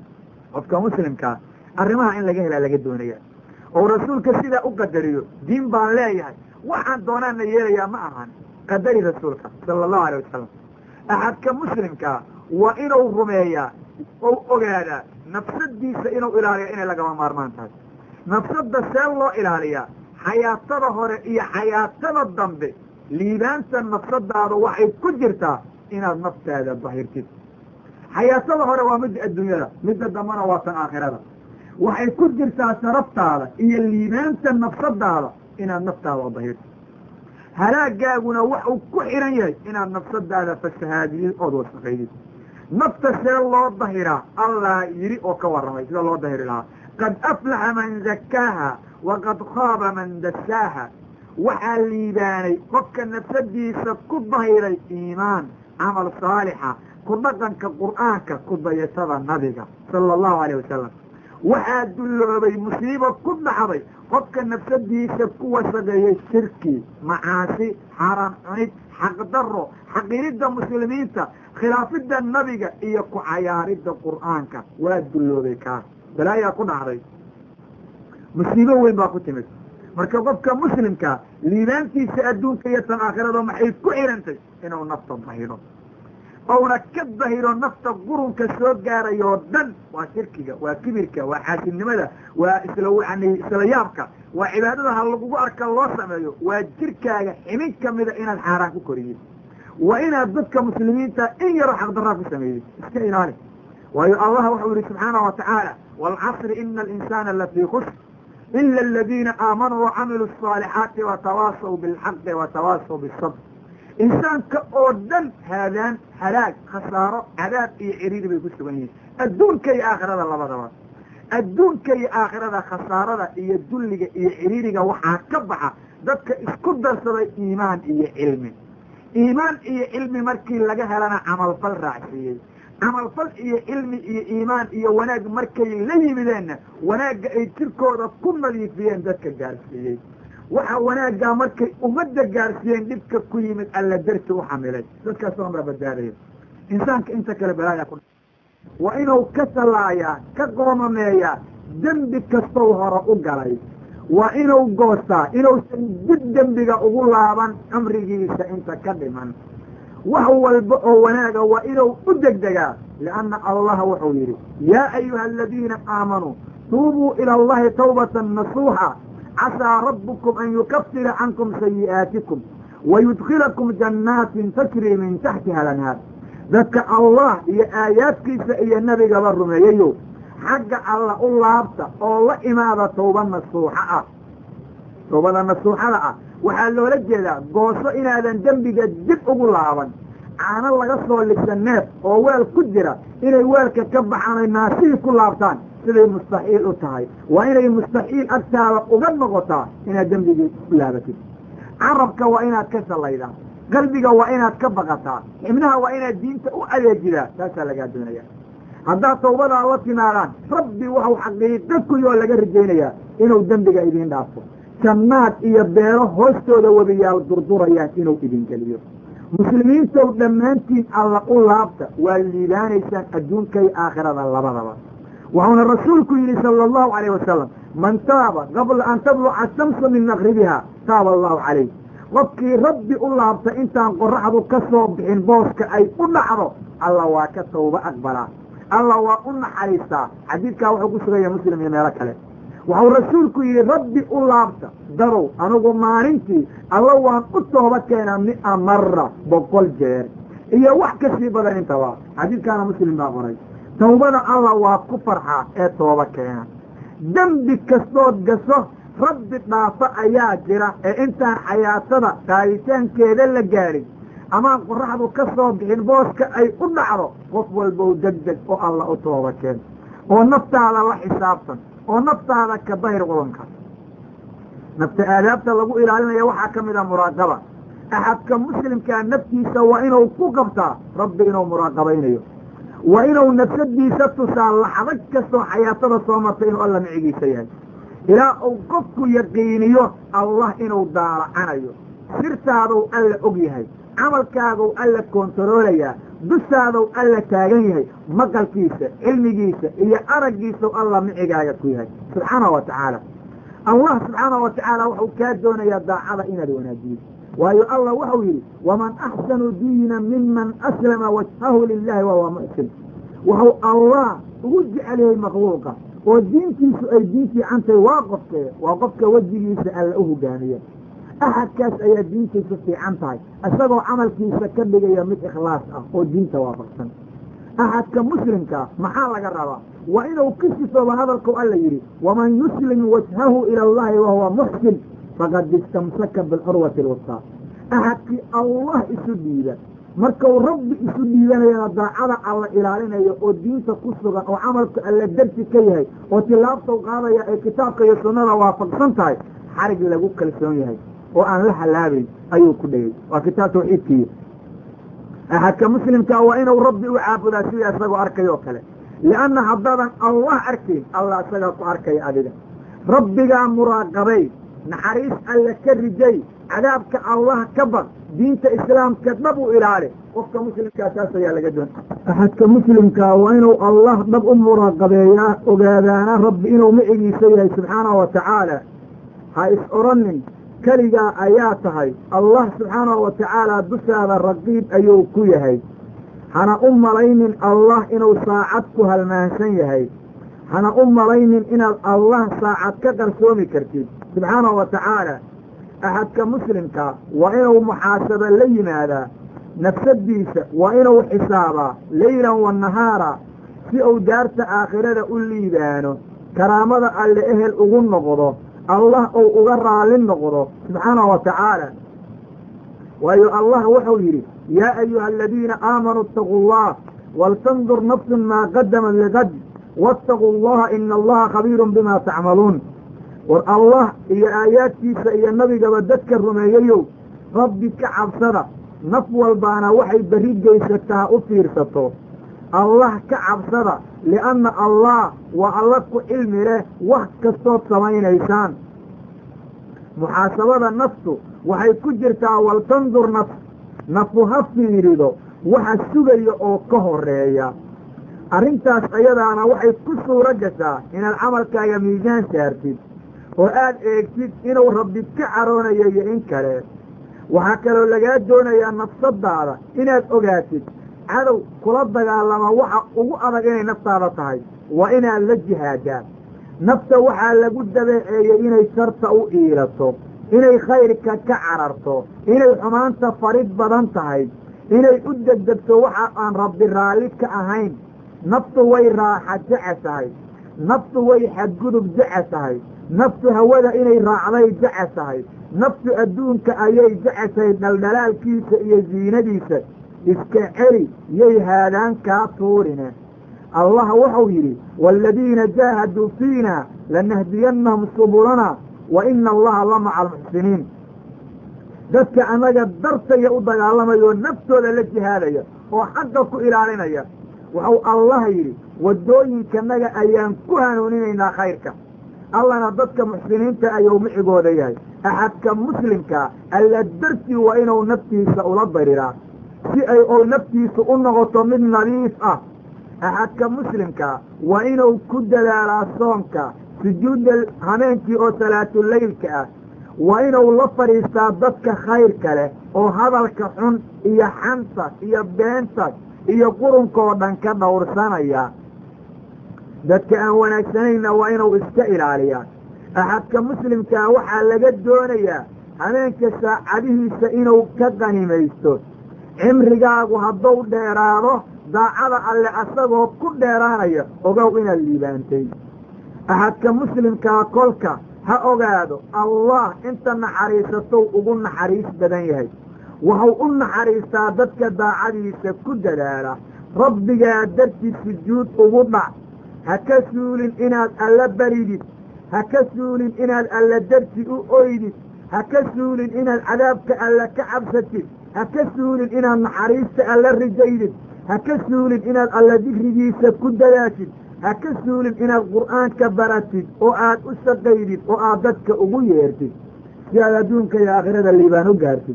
qofka muslimkaa arrimaha in laga helaa laga doonaya oo rasuulka sidaa u qadariyo diin baan leeyahay waxaan doonaana yeelayaa ma ahan qadari rasuulka sala allahu alayh wasalam axadka muslimkaa waa inuu rumeeyaa ou ogaadaa nafsadiisa inuu ilaaliyo inay lagama maarmaan tahay nafsadda see loo ilaaliyaa xayaatada hore iyo xayaatada dambe liibaanta nafsadaada waxay ku jirtaa inaad naftaada dahirtid xayaatada hore waa midda adduunyada midda dambena waa tan aakhirada waxay ku jirtaa sharaftaada iyo liibaanta nafsadaada inaad naftaada dahirtid halaagaaguna waxuu ku xihan yahay inaad nafsadaada fasahaadiyid ood wasaqaydid nafta see loo dahiraa allah yidhi oo ka warramay sida loo dahiri lahaa qad aflaxa man zakkaaha waqad khaaba man dassaaha waxaa liibaanay qofka nafsadiisa ku dahiray iimaan camal saalixa ku dhaqanka qur'aanka ku dayatada nabiga sala allahu alayh wasalam waxaa dulloobay musiibo ku dhacday qofka nafsadiisa ku wasaqeeyey shirki macaasi xaaraan cunid xaqdarro xaqiridda muslimiinta khilaafidda nabiga iyo ku cayaaridda qur'aanka waa dulloobay kaas balaayaa ku dhacday musiibo weyn baa ku timid marka qofka muslimkaa liibaantiisa adduunka iyo tan aakhirado maxay ku xihantay inuu nafta dahiro ouna ka dahiro nafta qurunka soo gaarayoo dhan waa shirkiga waa kibirka waa xaasidnimada waa isla yaabka waa cibaadada ha lagugu arka loo sameeyo waa jirkaaga ximin kamida inaad xaaraan ku koriyid waa inaad dadka muslimiinta in yaroo xaqdaraa ku sameeyey iska ilaali waayo allah wuxuu yihi subxaana wa tacaala waalcasri ina alinsaana lafii khusr ila aladiina aamanuu wacamiluu asaalixaati watawaasaw bilxaqi watawaasaw bisabr insaanka oo dhan haadaan halaag khasaaro cadaab iyo ciriiri bay ku sugan yihiin adduunka iyo aakhirada labadaba adduunka iyo aakhirada khasaarada iyo dulliga iyo ciriiriga waxaa ka baxa dadka isku darsaday iimaan iyo cilmi iimaan iyo cilmi markii laga helana camalfal raacsiiyey camalfal iyo cilmi iyo iimaan iyo wanaag markay la yimideenna wanaagga ay jirkooda ku nadiifiyeen dadka gaarsiiyey waxa wanaaggaa markay ummadda gaarsiiyeen dhibka ku yimid alla darti u xamilay dadkaas oo amra badbaadayo insaanka inta kale balaaya ku waa inuu ka salaayaa ka qoomameeyaa dembi kastou hore u galay waa inuu goostaa inuusan dib dembiga ugu laaban cumrigiisa inta ka dhiman wax walba oo wanaaga waa inuu u degdegaa lianna allaha wuxuu yidhi yaa ayuha aladiina aamanuu tuubuu ila allahi tawbatan nasuuxa casaa rabbukum an yukafira cankum sayi'aatikum wayudkilakum jannaatin tajrii min taxtiha alanhaar dadka allah iyo aayaadkiisa iyo nebigaba rumeeyayo xagga alla u laabta oo la imaada tawba nasuuxa ah tawbada nasuuxada ah waxaa loola jeedaa gooso inaadan dembiga dib ugu laaban. caano laga soo lisa neef oo weel ku jira inay weelka ka baxaan ay naasihii ku laabtaan siday mustaxiil u tahay waa inay mustaxiil agtaada uga noqotaa inaad dembigii ku laabatid. carabka waa inaad ka sallaydaa, qalbiga waa inaad ka baqataa, xibnaha waa inaad diinta u adeejidaa. taasaa lagaa doonaya. haddaad tawbadaa la timaadaan rabbi waxau xaqiiqo ku yoo laga rajaynayaa inuu dembiga idiin dhaafo, jannaad iyo beero hoostooda webiyaal durdurayaan inuu idin geliyo. muslimiintow dhammaantiin alla u laabta, waa liibaanaysaan adduunka iyo aakhirada labadaba. wuxuuna rasuulku yidhi sala allahu calayh wasalam, man taaba qabla an tadluca shamsu min maqribiha taaba allahu calayh. qofkii rabbi u laabta intaan qoraxdu ka soo bixin booska ay u dhacdo, alla waa ka tawba aqbalaa, alla waa u naxariistaa. xadiidkaa wuxuu ku sugaya muslim iyo meelo kale. wuxuu rasuulku yidhi rabbi u laabta darow, anigu maalintii alla waan u tooba keenaa 100 mara 100 jeer iyo wax kasii badan intaba. xadiidkaana muslim baa qoray. tawbada alla waa ku farxaa ee tooba keena. dembi kastood gaso rabbi dhaafa ayaa jira ee intaan xayaatada qaaditaankeeda la gaadhin amaan qoraxdu ka soo bixin booska ay u dhacdo, qof walbow degdeg oo alla u tooba keen oo naftaada la xisaabtan oo naftaada ka bayr qulanka. nafta aadaabta lagu ilaalinaya waxaa ka mid a muraaqaba. axadka muslimkaa naftiisa waa inuu ku qabtaa rabbi inuu muraaqabaynayo, waa inuu nafsadiisa tusaa laxdo kastoo xayaatada soo martay inuu alla micigiisa yahay, ilaa uu qofku yaqiiniyo allah inuu daalacanayo. sirtaadou alla og yahay, camalkaadou alla koontaroolayaa, dushaadou alla taagan yahay, maqalkiisa, cilmigiisa iyo araggiisau alla micigaaga ku yahay subxaanahu wa tacaala. allah subxaanahu wa tacaala wuxuu kaa doonayaa daacada inaad wanaajiyo, waayo allah wuxuu yidhi waman axsanu diina miman aslama wajhahu lilahi wahuwa muxsin. wuxuu allah ugu jecel yahay makhluuqa oo diintiisu ay diin fiicantahay waa qofka wejigiisa alla u hogaamiya. axadkaas ayaa diintiisu fiican tahay isagoo camalkiisa ka dhigaya mid ikhlaas ah oo diinta waafaqsan. axadka muslimkaa maxaa laga rabaa? waa inuu ka sifooba hadalkau alla yidhi waman yuslim wajhahu ila allahi wahuwa muxsin faqad istamsaka bilcurwati alwustaa. axadkii allah isu dhiiba markau rabbi isu dhiibanayana daacada alla ilaalinayo oo diinta ku sugan oo camalka alla darsi ka yahay oo tilaabtau qaadaya ee kitaabka iyo sunnada waafaqsan tahay, xarig lagu kalsoon yahay oo aan la halaabayn ayuu ku dhegay. waa kitaab tawxiidkiiyo. axadka muslimkaa waa inuu rabbi u caabudaa sida isagoo arkayo oo kale, lianna haddaadan allah arkayn allah isagaa ku arkaya adiga. rabbigaa muraaqabay, naxariis alla ka rijay, cadaabka allah ka baq, diinta islaamka dhab u ilaali. qofka muslimkaa taas ayaa laga doon. axadka muslimkaa waa inuu allah dhab u muraaqabeeyaa, ogaadaana rabbi inuu micigiisa yahay subxaanahu wa tacaala. ha is oranin keligaa ayaa tahay, allah subxaanahu wa tacaala dushaada raqiib ayuu ku yahay. hana u malaynin allah inuu saacad ku halmaansan yahay, hana u malaynin inaad allah saacad ka qarsoomi kartid subxaanahu wa tacaala. axadka muslimka waa inuu muxaasaba la yimaadaa, nafsadiisa waa inuu xisaabaa leylan wa nahaara si uu daarta aakhirada u liibaano, karaamada alle ehel ugu noqdo, allah uu uga raali noqdo subxaanahu wa tacaala. waayo allah wuxuu yidhi yaa ayuha aladiina aamanuu itaquu allah waltandur nafsun maa qadamat ligad waataquu allaha ina allaha khabiirun bima tacmaluun. war allah iyo aayaadkiisa iyo nabigaba dadka rumeeyayow rabbi ka cabsada, naf walbaana waxay berri geysataa u fiirsato. allah ka cabsada lianna allah waa alla ku cilmi leh wax kastood samaynaysaan. muxaasabada naftu waxay ku jirtaa waltandur nafu ha fiirido waxa sugaya oo ka horeeya. arrintaas ayadaana waxay ku suuro gashaa inaad camalkaaga miisaan saartid oo aad eegtid inuu rabbi ka caroonayo iyo in kale. waxaa kaloo lagaa doonayaa nafsadaada inaad ogaatid cadow kula dagaalama waxa ugu adag inay naftaada tahay waa inaad la jihaadaa. nafta waxaa lagu dabeeceeyey inay sharta u iilato, inay khayrka ka cararto, inay xumaanta farid badan tahay, inay u degdegto waxa aan rabbi raalli ka ahayn. naftu way raaxa jecesahay, naftu way xadgudub jecesahay, naftu hawada inay raacday jecesahay, naftu adduunka ayay jeceshay dhaldhalaalkiisa iyo ziinadiisa iska celi yay haadaan kaa tuurine allah wuxuu yidhi waaladiina jaahaduu fiina lanahdiyannahum subulana wa ina allaha la maca almuxsiniin dadka annaga dartaya u dagaalamaya oo naftooda la jihaadaya oo xaqa ku ilaalinaya wuxuu allah yidhi waddooyinkanaga ayaan ku hanuuninaynaa khayrka allana dadka muxsiniinta ayuu micigooda yahay axadka muslimkaa alla dartii waa inuu naftiisa ula dariraa si ay ou naftiisu u noqoto mid nadiif ah axadka muslimkaa waa inuu ku dadaalaa soonka sujuudda habeenkii oo salaatuleylka ah waa inuu la fadhiistaa dadka khayrka leh oo hadalka xun iyo xanta iyo beenta iyo qurunkaoo dhan ka dhowrsanaya dadka aan wanaagsanayna waa inuu iska ilaaliyaa axadka muslimkaa waxaa laga doonayaa habeenka saacadihiisa inuu ka qanimaysto cimrigaagu hadduu dheeraado daacada alle asagoo ku dheeraanaya ogow inaad liibaantay axadka muslimkaa kolka ha ogaado allah inta naxariisatou ugu naxariis badan yahay wuxuu u naxariistaa dadka daacadiisa ku dadaala rabbigaa dartii sujuud ugu dhac ha ka suulin inaad alla baridid ha ka suulin inaad alla darti u oydid ha ka suulin inaad cadaabka alla ka cabsatid ha ka suulin inaad naxariista alla rijaydid ha ka suulin inaad alla dikrigiisa ku dadaashid ha ka suulin inaad qur'aanka baratid oo aad u shaqaydid oo aad dadka ugu yeertid si aad adduunka iyo aakhirada liibaan u gaartid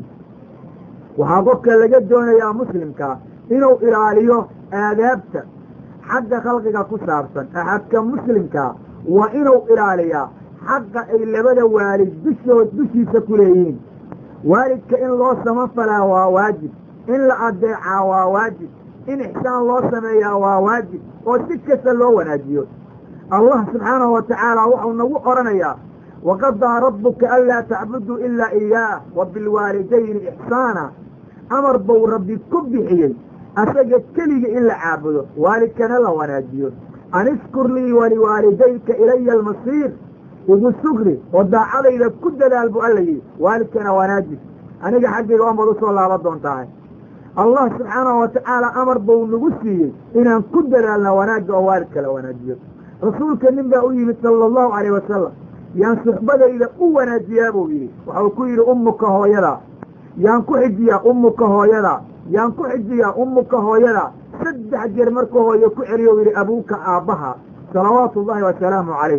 waxaa qofka laga doonayaa muslimkaa inuu ilaaliyo aadaabta xagga khalqiga ku saabsan axadka muslimkaa waa inuu ilaaliyaa xaqa ay labada waalid dushiisa ku leeyihiin waalidka in loo samafalaa waa waajib in la adeecaa waa waajib in ixsaan loo sameeyaa waa waajib oo si kasta loo wanaajiyo allah subxaanahu wa tacaala wuxuu nagu odhanayaa waqadaa rabbuka anlaa tacbuduu ilaa iyaah wa bilwaalidayni ixsaana amar buu rabbi ku bixiyey asaga keliga in la caabudo waalidkana la wanaajiyo an iskur lii waliwaalidayka ilaya almasiir igu sugri oo daacadayda ku dadaal bu alla yidhi waalidkana wanaaji aniga xaggayga oonbaad usoo laaban doontahay allah subxaanahu wa tacaala amar buu nagu siiyey inaan ku dadaalna wanaagga oo waalidka la wanaajiyo rasuulka nin baa u yimid sala allahu calayh wasalam yaan suxbadayda u wanaajiyaa buu yidhi waxau ku yidhi ummuka hooyadaa yaan ku xijiyaa ummuka hooyadaa yaan ku xijiyaa ummuka hooyadaa 3 jeer markuu hooyo ku celiyo yidhi abuuka aabbaha salawaatu ullahi wasalaamu calayh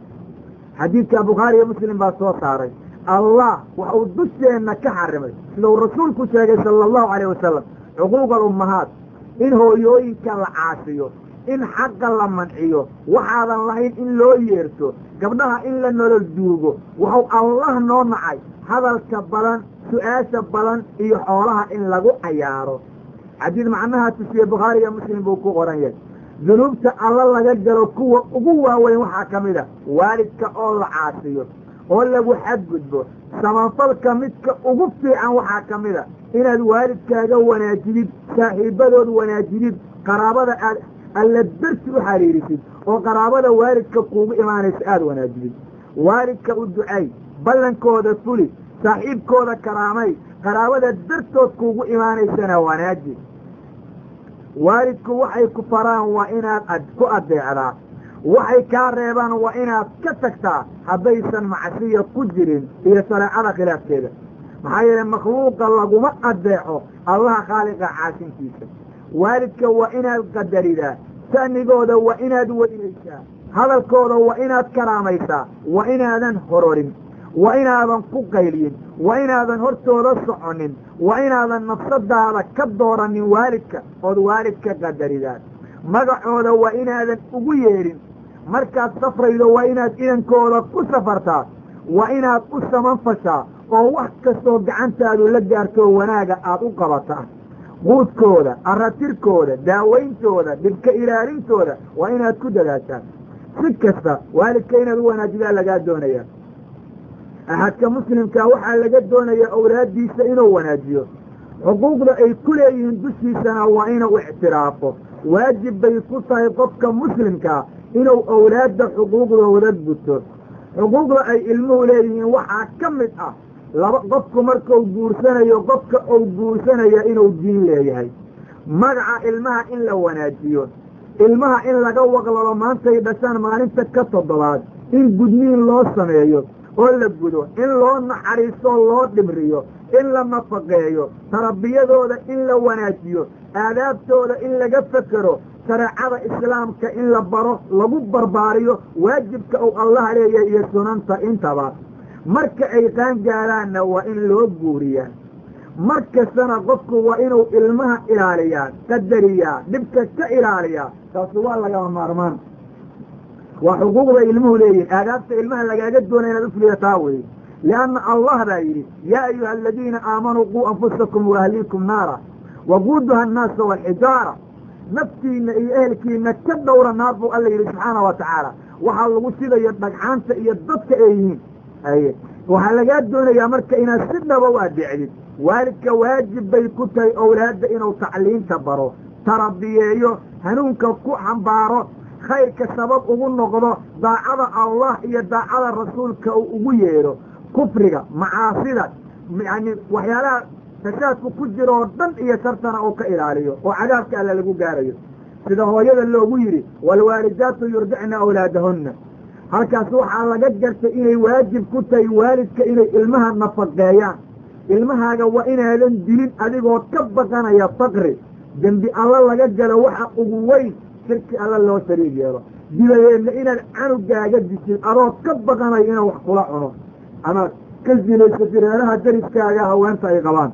xadiidka bukhaari iyo muslim baa soo saaray allah waxuu dusheenna ka xarimay siduu rasuulku sheegay sala allahu calayh wasalam cuquuq alummahaat in hooyooyinka la caasiyo in xaqa la manciyo waxaadan lahayn in loo yeerto gabdhaha in la nolol duugo wuxuu allah noo nacay hadalka badan su-aasha badan iyo xoolaha in lagu cayaaro xadiid macnaha tusiye bukhaari iyo muslim buu ku qoran yahay dunuubta alla laga galo kuwa ugu waaweyn waxaa ka mid a waalidka oo la caasiyo oo lagu xadgudbo samafalka midka ugu fiican waxaa ka mid a inaad waalidkaaga wanaajidid saaxiibadood wanaajidid qaraabada aad alla darti u xariirisid oo qaraabada waalidka kuugu imaanaysa aada wanaajidid waalidka u ducay ballankooda fuli saaxiibkooda karaamay qaraabada dartood kuugu imaanaysana wanaaji waalidku waxay ku faraan waa inaad ku adeecdaa waxay kaa reebaan waa inaad ka tagtaa haddaysan macsiya ku jirin iyo shareecada khilaafkeeda maxaa yeelay makhluuqa laguma adeeco allaha khaaliqa caasinkiisa waalidka waa inaad qadaridaa sha'nigooda waa inaad weynaysaa hadalkooda waa inaad karaamaysaa waa inaadan hororin waa inaadan ku qayliyin waa inaadan hortooda soconin waa inaadan nafsadaada ka dooranin waalidka ood waalidka qadaridaa magacooda waa inaadan ugu yeedhin markaad safraydo waa inaad idankooda ku safartaa waa inaad u samanfashaa oo wax kastoo gacantaadu la gaartoo wanaaga aad u qabataa quudkooda aratirkooda daawayntooda dhibka ilaalintooda waa inaad ku dadaashaa si kasta waalidka inaad u wanaajidaa lagaa doonayaa axadka muslimkaa waxaa laga doonayaa awlaaddiisa inuu wanaajiyo xuquuqda ay ku leeyihiin dushiisana waa inuu ictiraafo waajib bay ku tahay qofka muslimkaa inuu awlaadda xuquuqdooda guto xuquuqda ay ilmuhu leeyihiin waxaa ka mid ah qofku markuu guursanayo qofka uu guursanaya inuu diin leeyahay magaca ilmaha in la wanaajiyo ilmaha in laga waqlalo maantay dhashaan maalinta ka 7 in gudniin loo sameeyo oo la gudo in loo naxariisto loo dhimriyo in la nafaqeeyo tarbiyadooda in la wanaajiyo aadaabtooda in laga fekero shareecada islaamka in la baro lagu barbaariyo waajibka uu Allah leeyahay iyo sunanta intaba marka ay qaan gaaraanna waa in loo guuriyaa markastana qofku waa inuu ilmaha ilaaliyaa qadariyaa dhibka ka ilaaliyaa taas waa laga maarmaan waa xuquuqda ilmuhu leeyahay aadaabta ilmaha lagaaga doonay inaad u fuliyataa weeye lianna allah baa yidhi yaa ayuha aladiina aamanuu quu anfusakum waahliikum naara waquuduha annaasa waalxijaara naftiina iyo ehelkiina ka dhowra naar buu alla yidhi subxaana wa tacaala waxaa lagu sidayo dhagxaanta iyo dadka ay yihiin haye waxaa lagaa doonayaa marka inaad si dhaba u adeecdid waalidka waajib bay ku tahay owlaadda inuu tacliinta baro tarabiyeeyo hanuunka ku xambaaro khayrka sabab ugu noqdo daacada allah iyo daacada rasuulka uu ugu yeedho kufriga macaasida yani waxyaalaha fasaadku ku jiro oo dhan iyo shartana uu ka ilaaliyo oo cadaabka alla lagu gaarayo sida hooyada loogu yidhi waalwaalidaatu yurdicna awlaadahunna halkaas waxaa laga gartay inay waajib ku tahay waalidka inay ilmaha nafaqeeyaan ilmahaaga waa inaadan dilin adigoo ka baqanaya faqri dembi alla laga galo waxa ugu weyn shirki alla loo shariig yeelo dibadeedna inaad canugaaga disin adoo ka baqanayo inuu wax kula cuno ama ka zinayso jireeraha dariskaaga haweenta ay qabaan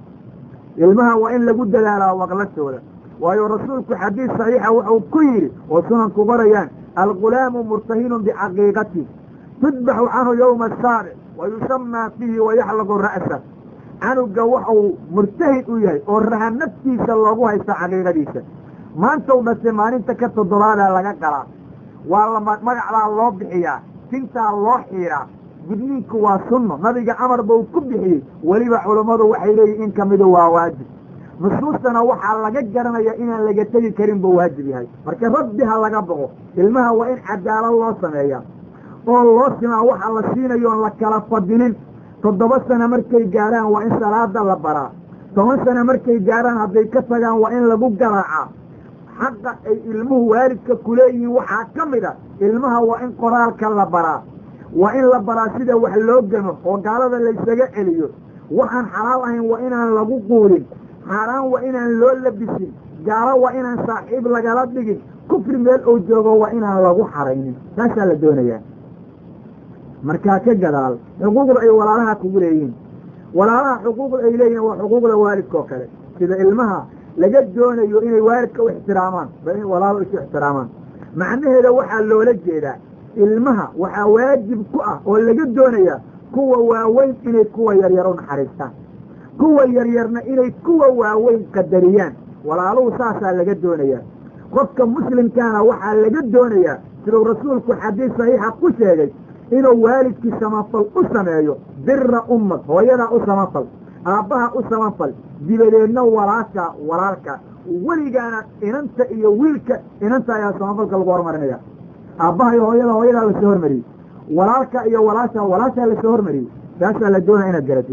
ilmaha waa in lagu dadaalaa waqlashooda waayo rasuulku xadiis saxiixa wuxuu ku yidhi oo sunanku barayaan algulaamu murtahinun bicaqiiqati tudbaxu canhu yowma asaabic wayusamaa fiihi wayaxlaqu ra'sa canuga waxuu murtahin u yahay oo raha naftiisa loogu haysta caqiiqadiisa maanta u dhashay maalinta ka 7 laga qalaa waa magacdaa loo bixiyaa tintaa loo xiiraa gudniinku waa sunno nabiga amar buu ku bixiyey weliba culammadu waxay leeyihin in kamidu waa waajib nusuustana waxaa laga garanaya inaan laga tegi karin buu waajib yahay marka rabbi ha laga boqo ilmaha waa in cadaalad loo sameeyaa oo loo simaa waxa la siinayo oon la kala fadilin 7 sano markay gaaraan waa in salaada la baraa 10 sano markay gaaraan hadday ka tagaan waa in lagu garaacaa xaqa ay ilmuhu waalidka kuleeyihiin waxaa ka mid a ilmaha waa in qoraalka la baraa waa in la baraa sida wax loo gamo oo gaalada laysaga celiyo waxaan xalaal ahayn waa inaan lagu quulin xaaraan waa inaan loo labisin gaalo waa inaan saaxiib lagala dhigin kufri meel uu joogo waa inaan lagu xaraynin taasaa la doonayaa markaa ka gadaal xuquuqda ay walaalaha kugu leeyihiin walaalaha xuquuqda ay leeyihiin waa xuquuqda waalidka oo kale sida ilmaha laga doonayo inay waalidka u ixtiraamaan ba in walaalo isu ixtiraamaan macnaheeda waxaa loola jeedaa ilmaha waxaa waajib ku ah oo laga doonayaa kuwa waaweyn inay kuwa yaryar u naxariistaan kuwa yaryarna inay kuwa waaweyn qadariyaan walaaluhu saasaa laga doonayaa qofka muslimkaana waxaa laga doonayaa siduu rasuulku xadiis saxiixa ku sheegay inuu waalidkii samafal u sameeyo bira ummad hooyadaa u samafal aabbaha u samafal dibadeedna walaalka weligaana inanta iyo wiilka inanta ayaa samafalka lagu hormarinaya aabbaha iyo hooyadaa lasoo hormariyey walaalka iyo walaashaa lasoo hormariyey taasaa la doonaya inaad garatid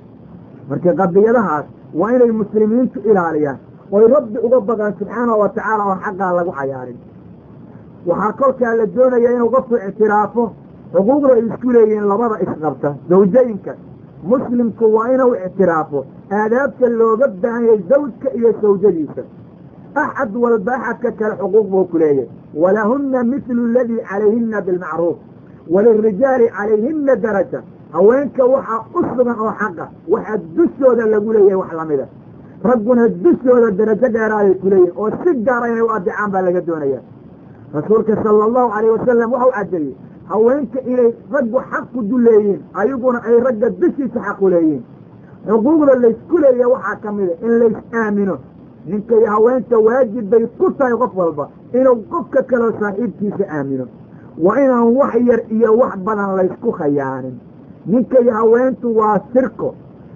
marka qadiyadahaas waa inay muslimiintu ilaaliyaan oy rabbi uga baqaan subxaanahu wa tacaala oon xaqaa lagu cayaarin waxaa kolkaa la doonaya inuu qofku ictiraafo xuquuqda ay isku leeyihiin labada isqabta zawjayinka muslimku waa inuu ictiraafo aadaabta looga baahan yahay zawjka iyo sawjadiisa axad walba axadka kale xuquuq buu ku leeyahay walahunna mithlu aladii calayhina bilmacruuf walirijaali calayhina daraja haweenka waxaa u sugan oo xaqa waxaa dushooda lagu leeyahay wax lamida ragguna dushooda darajo dheeraaday ku leeyihin oo si gaara inay u adeecaan baa laga doonaya rasuulka sala allahu calayh wasalam waxau caddeeyey haweenka inay raggu xaq ku duleeyiin ayaguna ay ragga dushiisa xaq u leeyihin xuquuqda laysku leeyahay waxaa ka mida in lays aamino ninka iyo haweenta waajib bay ku tahay qof walba inuu qofka kaleo saaxiibkiisa aamino waa inaan wax yar iyo wax badan laysku khayaanin ninka iyo haweentu waa sirko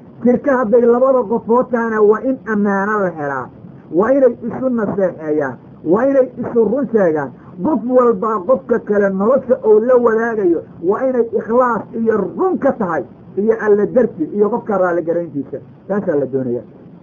hadday labada qofood tahana waa in ammaano la helaa waa inay isu naseexeeyaan waa inay isu run sheegaan qof walbaa qofka kale nolosha oo la wadaagayo waa inay ikhlaas iyo run ka tahay iyo alla darti iyo qofka raalli garayntiisa taasaa la doonaya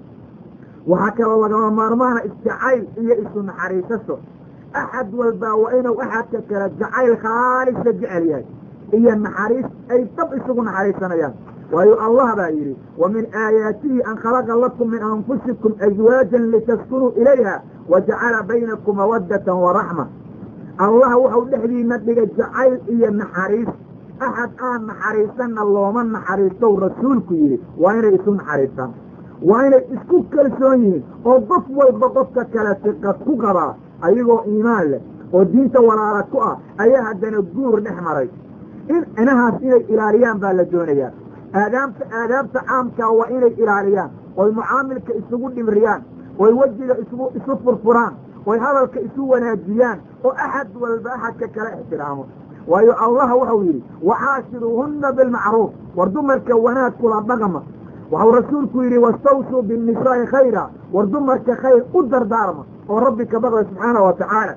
waxaa kaloo lagama maarmaana isjacayl iyo isu naxariisaso axad walbaa waa inuu axadka kale jacayl khaalisa jecel yahay iyo naxariis ay dab isugu naxariisanayaan waayo allah baa yidhi wa min aayaatihi an khalaqa lakum min anfusikum azwaajan litaskunuu ilayha wajacala baynakum mawaddatan waraxma allah wuxuu dhexdiina dhigay jacayl iyo naxariis axad aan naxariisanna looma naxariistow rasuulku yidhi waa inay isu naxariistaan waa inay isku kalsoon yihiin oo qof walba qofka kale siqad ku qabaa ayagoo iimaan leh oo diinta walaala ku ah ayaa haddana guur dhex maray in inahaas inay ilaaliyaan baa la doonayaa aadaabta caamkaa waa inay ilaaliyaan oy mucaamilka isugu dhimriyaan oy wejiga isu furfuraan oy hadalka isu wanaajiyaan oo axad walba axadka kala ixtiraamo waayo allah wuxuu yidhi wacaashiruuhunna bilmacruuf war dumarka wanaag kula dhaqma waxau rasuulku yidhi wastawsuu binnisaa'i khayra war dumarka khayr u dardaarma oo rabbi ka baqda subxaana wa tacaala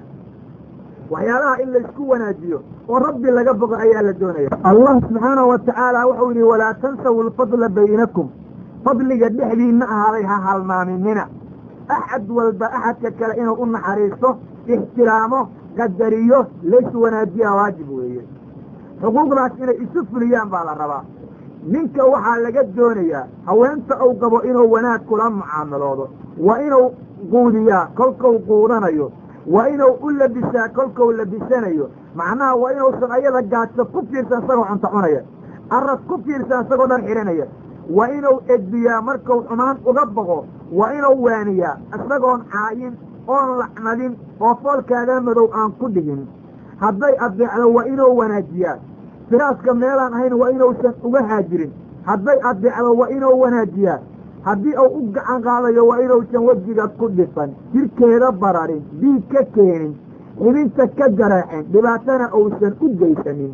waxyaalaha in laysku wanaajiyo oo rabbi laga bogo ayaa la doonaya allah subxaana wa tacaala wuxuu yidhi walaa tansaw alfadla baynakum fadliga dhexdiinna ahaaday ha halmaaminina axad walba axadka kale inuu u naxariisto ixtiraamo qadariyo lays wanaajiyaa waajib weeye xuquuqdaas inay isu fuliyaan baa la rabaa ninka waxaa laga doonayaa haweenta uu qabo inuu wanaag kula mucaamaloodo waa inuu quudiyaa kolkau quudanayo waa inuu u labisaa kolkau labisanayo macnaha waa inuusan ayada gaadso ku fiirsan isagoo cunto cunaya arad ku fiirsan isagoo dhan xidhanaya waa inuu edbiyaa markuu xumaan uga boqo waa inuu waaniyaa isagoon caayin oon lacnadin oo foolkaadaa madow aan ku dhigin hadday adeecdo waa inuu wanaajiyaa firaaska meelaan ahayn waa inuusan uga haajirin hadday adeecdo waa inuu wanaajiyaa haddii uu u gacan qaadayo waa inuusan wejiga ku dhifan jirkeeda bararin dhiig ka keenin xibinta ka garaacin dhibaatana uusan u geysanin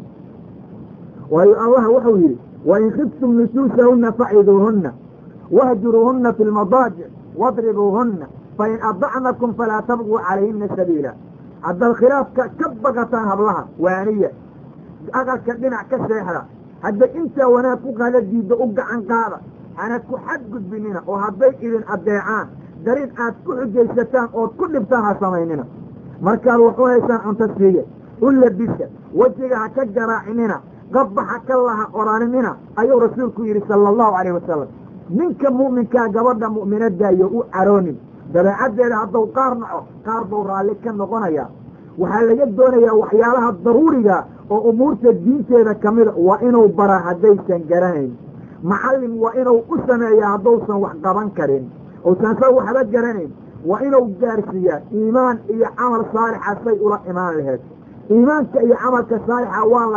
waayo allah wuxuu yidhi wain khiftum nusuusahunna faciduuhunna wahjuruuhunna fi lmadaajic wadribuuhunna fain adacnakum falaa tabquu calayhina sabiila haddaad khilaafka ka baqataan hablaha waaniya aqalka dhinac ka seexda hadday intaa wanaag ku qaada diiddo u gacan qaada hana ku xadgudbinina oo hadday idin addeecaan dariiq aad ku xujaysataan ood ku dhibtaan ha samaynina markaad wax u haysaan cunto siiya u labisa wejiga ha ka garaacinina qabba ha ka laha oraninina ayuu rasuulku yidhi sala allahu calayhi wasalam ninka mu'minkaa gabadha mu'minadaayo u caroonin dabeecaddeeda hadduu qaar naco qaar buu raalli ka noqonayaa waxaa laga doonayaa waxyaalaha daruuriga oo umuurta diinteeda ka mida waa inuu bara haddaysan garanayn macallin waa inuu u sameeyaa hadduusan wax qaban karin uusan sa waxba garanayn waa inuu gaarsiiyaa iimaan iyo camal saalixa say ula imaan laheed iimaanka iyo camalka saalixa waa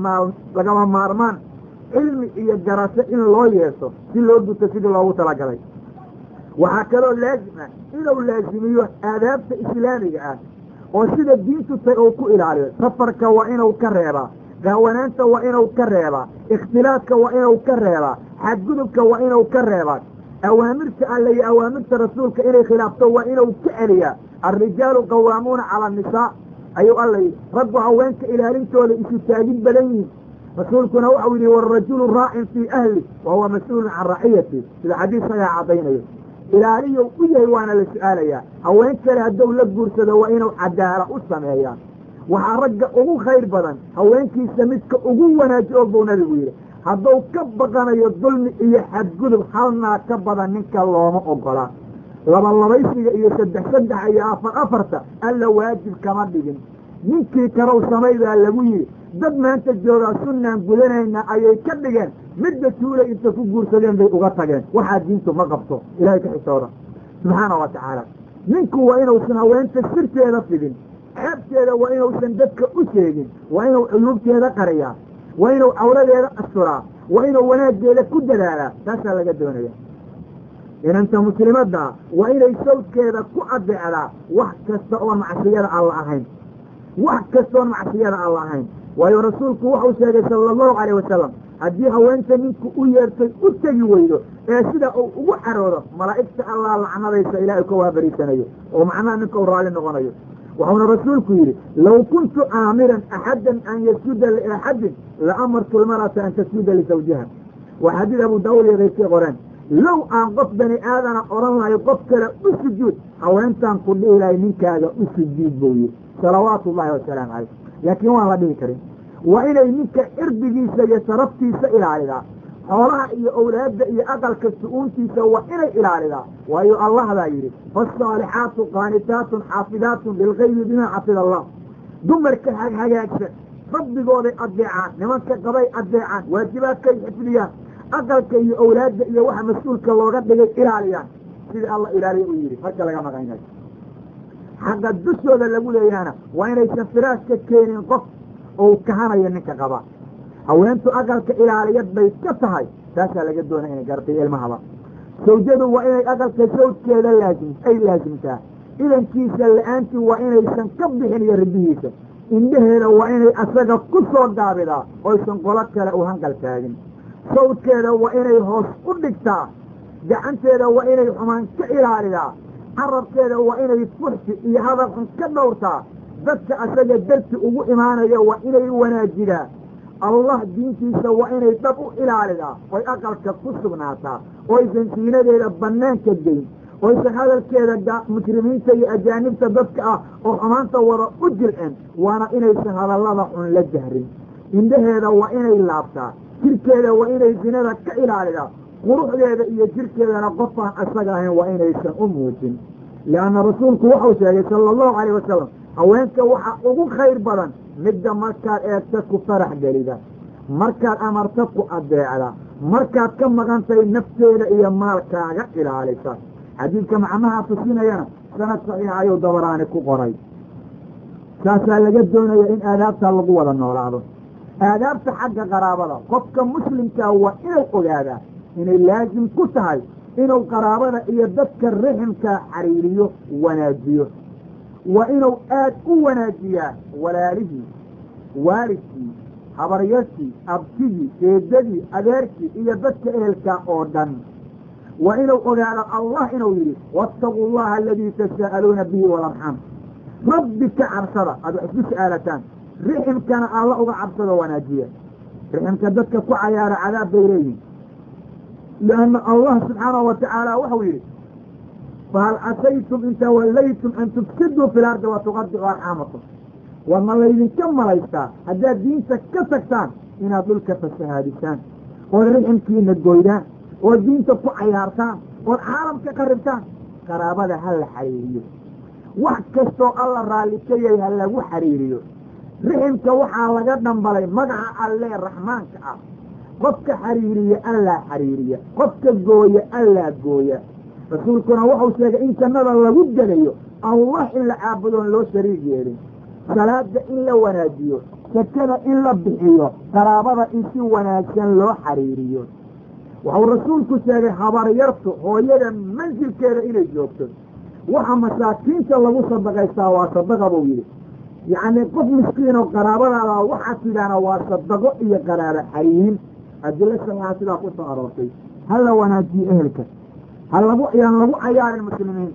lagama maarmaan cilmi iyo garasho in loo yeesho si loo guto sidii loogu talagalay waxaa kaloo laazima inuu laazimiyo aadaabta islaamiga ah oo sida diintu tay uu ku ilaaliyo safarka waa inuu ka reebaa gaawanaanta waa inuu ka reebaa ikhtilaafka waa inuu ka reebaa xadgudubka waa inuu ka reebaa awaamirta alle iyo awaamirta rasuulka inay khilaafto waa inuu ka celiyaa alrijaalu qawaamuuna cala annisaa ayuu alla yidhi raggu haweenka ilaalintooda isu taagid badan yihin rasuulkuna waxau yidhi waarajulu raacin fii ahli wa huwa mas-uulun can raciyati sida xadiis ayaa caddaynayo ilaaliyow u yahay waana la su-aalayaa haween kale hadduu la guursado waa inuu cadaala u sameeyaa waxaa ragga ugu khayr badan haweenkiisa midka ugu wanaaji og buu nabigu yidhi hadduu ka baqanayo dulmi iyo xadgudub halnaa ka badan ninka looma ogola labalabaysiga iyo saddex iyo afarta alla waajib kama dhigin ninkii kalow samay baa lagu yidhi dad maanta joogaa sunnaan gudanayna ayay ka dhigeen midda tuulay inta ku guursadeen bay uga tageen waxaa diintu ma qabto ilaahay ka xisooda subxaana wa tacaala ninku waa inuusan haweenta sirteeda fidin ceebteeda waa inuusan dadka u sheegin waa inuu cuyuubteeda qariyaa waa inuu cawradeeda asturaa waa inuu wanaaggeeda ku dadaalaa taasaa laga doonaya inanta muslimadda waa inay sawdkeeda ku adeecdaa wax kasta oon macsiyada alla ahayn wax kasta oon macsiyada alla ahayn waayo rasuulku wuxuu sheegay sala allahu calayh wasalam haddii haweenta ninku u yeertay u tegi weydo ee sida uu ugu caroodo malaa'igta allaa lacnadaysa ilaahay ka waabariisanayo oo macnaha ninka u raalli noqonayo wuxuuna rasuulku yidhi low kuntu aamiran axaddan an yasjuda liaxadin la amartu lmar'ata an tasjuda lisawjiha وحديث أبو داود يغيثي قرآن لو أن قف بني آدم أرنا يقف كلا أسجود أو أنت نقول إلهي منك هذا أسجود بوي صلوات الله وسلام عليه لكن هو الله به كريم وإلي منك إربجي سيسرفتي سئل عليها حولها إيا أولاد إيا أقل كالسؤونتي سوى إلي إلى عليها وأيو الله لا يريد فالصالحات قانتات حافظات بالغيب بما حفظ الله دمر كحاجة أكثر ربي قولي أدعان نمانك قضي أدعان واجبات كي حفظيان أقل كي أولاد إيا واحد مسؤول كاللغات بغير إلى عليها سيد الله إلى عليه ويري فكا لغا مغاينك حق الدسو ذا اللي قول إيانا وإن يسفراش كينين قف أو كهانا ينك قضاء أو أنتو أقلك إلى عليات بيتكتهاي تاسا لقدونا إني قرطي المهبا سوجدوا وإني أقلك سوج كيدا لازم أي لازمتا إذا كيسا لأنتي وإني سنكبحن يربيسا إنهنا وإني أساق كسو دابدا ويسن قولك لأوهنك الكاجن سوج كيدا وإني هوس قدكتا جعنتيدا وإني حمان كإلى عليها عرب كيدا وإني فرحي إيه هذا كدورتا ذاتك أساق الدرس أبو إيمانا وإني وناجدا الله دينتي سوى إني تبقوا إلى عليها ويأقلك كسبناتا ويسن سينا دي لبنانك الدين ويسن هذا الكيدا مجرمين سي أجانب تبقى وحمان تورا أجرئن وانا إني سن هذا الله ضحون للجهرين إنده هذا وإني اللابتا كيركيدا وإني سنادا كإلى عليها وروح لهذا إيا كيركيدا نقطع أساقاهن وإني سن أموتين لأن رسولك وحوشا صلى الله عليه وسلم haweenka waxa ugu khayr badan midda markaad eegta ku farax gelida markaad amarta ku adeecda markaad ka maqantay nafteeda iyo maalkaaga ilaalisa xadiidka macnaha tusinayana sanad saxiix ayuu dabaraani ku qoray saasaa laga doonaya in aadaabta lagu wada noolaado aadaabta xagga qaraabada qofka muslimkaa waa inuu ogaadaa inay laazim ku tahay inuu qaraabada iyo dadka riximkaa xariiriyo wanaajiyo وإنه آد وناجيا ولاله والدي حبريتي أبتدي سيددي أداركي إيا بك إلك أوردن وإنه أقال الله إنه يريد واتقوا الله الذي تساءلون به والأرحام ربك عرصرة هذا أسلس آلتان رحم كان الله عرصرة وناجيا رحم كدك كعيار عذاب بيرين لأن الله سبحانه وتعالى وحويري فهل عسيتم إن توليتم أن تفسدوا في الأرض وتغطوا أرحامكم وما الذين كم ليستا هذا دين سكتكتان إن أدلك فالسهادتان والرحم كين الجويدان والدين تقوى عيارتان والعالم كقربتان قرابة هل حريريو وحكستو الله رالكي هل حريريو رحم كوحا لقدنا بلي مدعى الله الرحمن كأب قفك حريرية ألا حريرية قفك الجوية ألا جوية رسولكنا وحو شيء إن كان الله وجد ليه الله إلا عابدون له شريك يلي صلاة إلا وناجيه سكنة إلا بحيه قرابة إنسي وناجين له حريريه وحو رسولك شيء حبار يرفض هو يدى منزل كيرا إلي جوبته وحا مساكين الله صدق يستوى صدق بويله يعني قف مسكين وقرابة على وحا سيدانا وصدقوا إيا قرابة حريين أجل السماعة سيدا قصة أرواقي هل وناجي أهلك هل لغو عيار المسلمين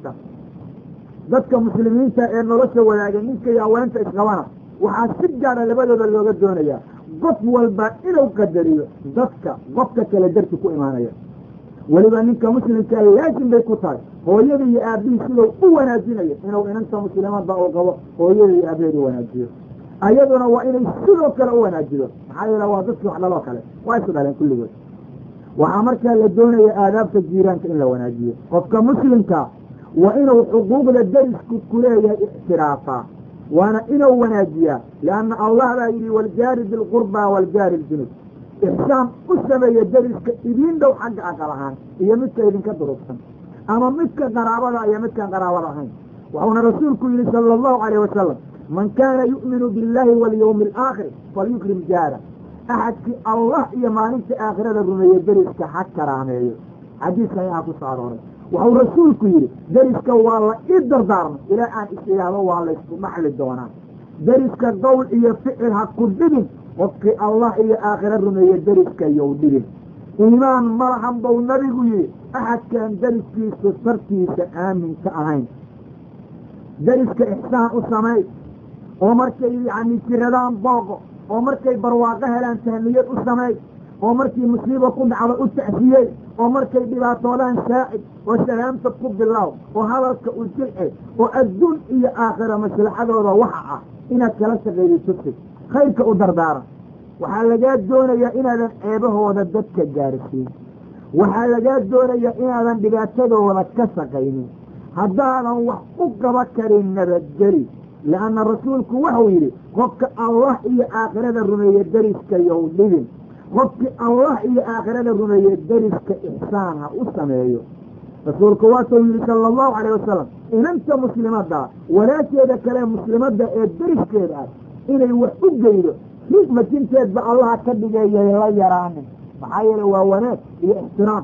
ذاتك مسلمين إنه رسل ولاجنينك يا وانت إسغوانا وحاسد جانا لبدو اللغة الدونية قف والبائل وقدرية ذاتك كالدرتكو إيمانية ولبا منك مسلم كان لازم بيكوتاي هو يدي أبي سلو هو نازينية إنه إن أنت مسلمان بقوا قوة هو يدي أبي ونازيه أيضنا وإن السلو كلا هو نازيه حالي لو ذاتك على الله كلا ويسد عليهم كل وقت وعمرك لدوني آداب تجيرانك إلا وناجيه قفك مسلمك وإنه حقوق للدرس كلية اعترافا وانا إنه وناجيه لأن الله لا يري والجار بالقربى والجار الجنوب إحسان أسمى يدرس كإذين لو حق أقلهان إيا متى إذن كدرسا أما متى قرابة إيا متى قرابة هين وهنا رسولك صلى الله عليه وسلم من كان يؤمن بالله واليوم الآخر فليكرم جاره أحد في الله يمانك آخرة الرمية درسك حتى راميه حديث سيئة صاروري وهو رسولك يري درسك والله إدر دارنا إلى أن إسيابه والله محل الدونان درسك القول إيا فعلها كذبين وفي الله إيا آخرة الرمية درسك يودين إيمان مرحم بو النبي يري أحد كان درسكي سسرتي سآمن كأهين درسك إحسان أسمي ومركي يعني كردان باقو ومركي برواقه لان تهنيات أسمي oo markii musiibo ku dhacda u ta'siyey oo markay dhibaatoodaan saacid oo salaamta ku bilow oo hadalka u jilci oo adduun iyo aakhira maslaxadooda waxa ah inaad kala shaqaydaysid khayrka u dardaara waxaa lagaa doonayaa inaadan ceebahooda dadka gaarsiin waxaa lagaa doonayaa inaadan dhibaatadooda ka shaqaynin haddaadan wax u qaba karin nabadgeli lianna rasuulku wuxuu yidhi qofka allah iyo aakhirada rumeeye deriska yow dhibin qofkii allah iyo aakhirada rumeeye deriska ixsaan ha u sameeyo rasuulku waasuu yidhi sala allahu calayh wasalam inanta muslimadda walaasheeda kale muslimadda ee deriskeeda ah inay wax u geydo majinteedba allaha ka dhigeeyay la yaraanin maxaa yeele waa wanaag iyo ixtiraam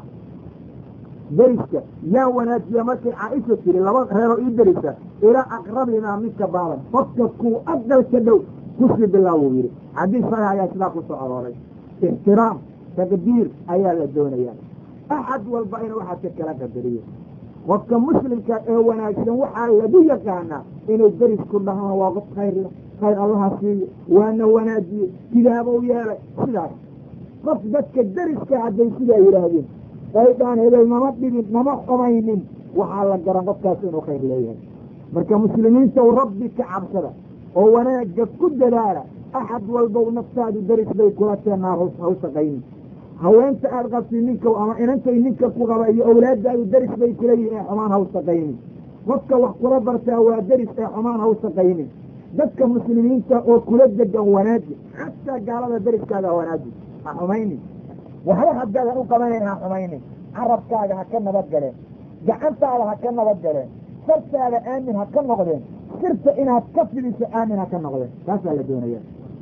deriska yaa wanaajiya markay caaisha tiri laba reero ii derisa ilaa aqrabinaa minka baaban qofka kuu aqalka dhow kusii bilaawuu yidhi xadiis saxiix ayaa sidaa ku soo arooray ixtiraam taqdiir ayaa la doonayaa axad walba inuu axadka kala qadariyo qofka muslimka ee wanaagsan waxaa lagu yaqaanaa inay derisku dhahaan waa qof khayr allaha siiyo waana wanaajiye kidaabou yeelay sidaas qof dadka deriska hadday sidaa yidhaahdeen ay dhaan hebel nama dhibin nama xumaynin waxaa la garan qofkaas inuu khayr leeyahay marka muslimiinta rabbi ka cabsada oo wanaagga ku dadaala axad walbow naftaadu deris bay kula teenaa ha u shaqaynin haweenta aada qabsi ninka ama inantay ninka ku qaba iyo awlaadaadu deris bay kula yihin ee xumaan ha u shaqaynin qofka wax kula bartaa waa deris ee xumaan ha u shaqaynin dadka muslimiinta oo kula degan wanaaji xataa gaalada deriskaaga wanaaji ha xumaynin waxba haddaadan u qabanayn ha xumaynin carabkaaga ha ka nabad galeen gacantaada ha ka nabad galeen sartaada aamin ha ka noqdeen sirta inaad ka fidiso aamin ha ka noqdeen taasaa la doonaya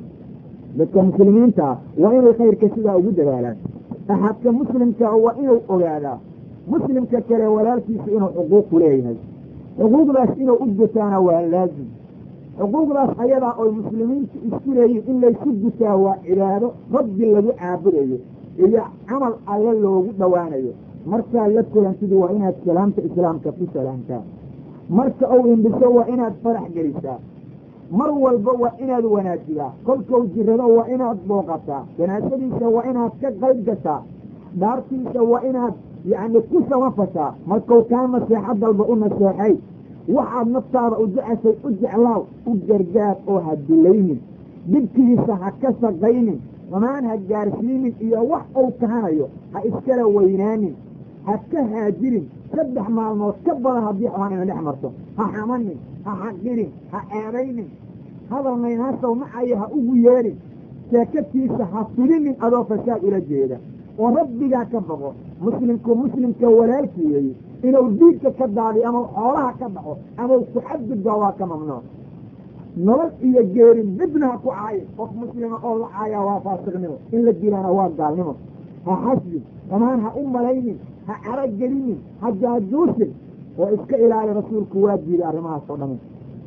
dadka muslimiinta waa inay khayrka sidaa ugu dadaalaan axadka muslimka waa inuu ogaadaa muslimka kale walaalkiisa inuu xuquuqu leeyahay xuquuqdaas inuu u gutaana waa laazim xuquuqdaas ayadaa oy muslimiintu isku leeyihin in laysu gutaa waa cibaado rabbi lagu caabudayo iyo camal alle loogu dhowaanayo markaa la kulantidi waa inaad salaamta islaamka ku salaamtaa marka uu indhiso waa inaad farax gelisaa mar walba waa inaad wanaajiyaa kolkau jirado waa inaad booqataa janaasadiisa waa inaad ka qayb gashaa dhaartiisa waa inaad yacni ku samafashaa markau kaa naseexo dalba u naseexay waxaad naftaada u jeceshay u jeclaaw u gargaar oo ha dulaynin dhibkiisa ha ka shaqaynin xumaan ha gaarsiinin iyo wax uu kahanayo ha iskala weynaanin ha ka haajirin 3 maalmood ka badan haddii xumaan ina dhex marto ha xamanin ha xaqirin ha ceebaynin hadal naynaasow macayo ha ugu yeedhin sheekatiisa ha filinin adoo fasaad ula jeeda oo rabbigaa ka baqo muslimka walaalkiyeeye inuu diidka ka daadiyo ama xoolaha ka dhaco ama ku xadgudbaa waa ka mamnuuc nolol iyo geerin midna ha ku caayo qof muslima oo la caayaa waa faasiqnimo in la dilaana waa gaalnimo ha xasbin xumaan ha u malaynin ha caragelinin ha jaajuusin oo iska ilaali rasuulku waa diiday arrimahaas oo dhamin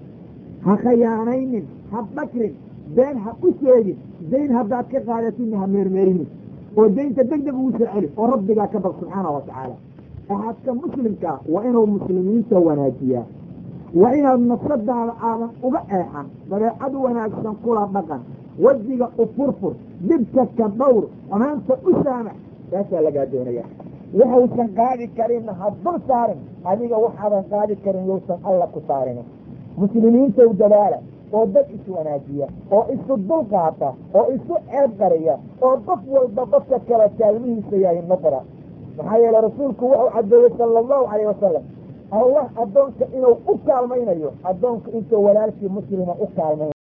ha khayaanaynin ha bakrin been ha u sheegin dayn haddaad ka qaadatinna ha meermeerinin oo daynta deg deg ugu soo celi oo rabbigaa ka baq subxaana wa tacaala axadka muslimkaa waa inuu muslimiinta wanaajiyaa waa inaad nafsadaada aadan uga eexan dabeecad wanaagsan kula dhaqan wejiga u furfur dhibka ka dhowr xumaanta u saamax taasaa lagaa doonaya waxuusan qaadi karinna ha dul saarin adiga waxaadan qaadi karin yousan alla ku saarin muslimiinta u dadaala oo dad iswanaajiya oo isu dul qaata oo isu ceeb qariya oo qof walba qofka kale kaalmihiisa yahay noqda maxaa yeele rasuulku wuxuu caddeeyey sala allahu calayh wasalam allah addoonka inuu u kaalmaynayo addoonka intuu walaalkii muslima u kaalmayn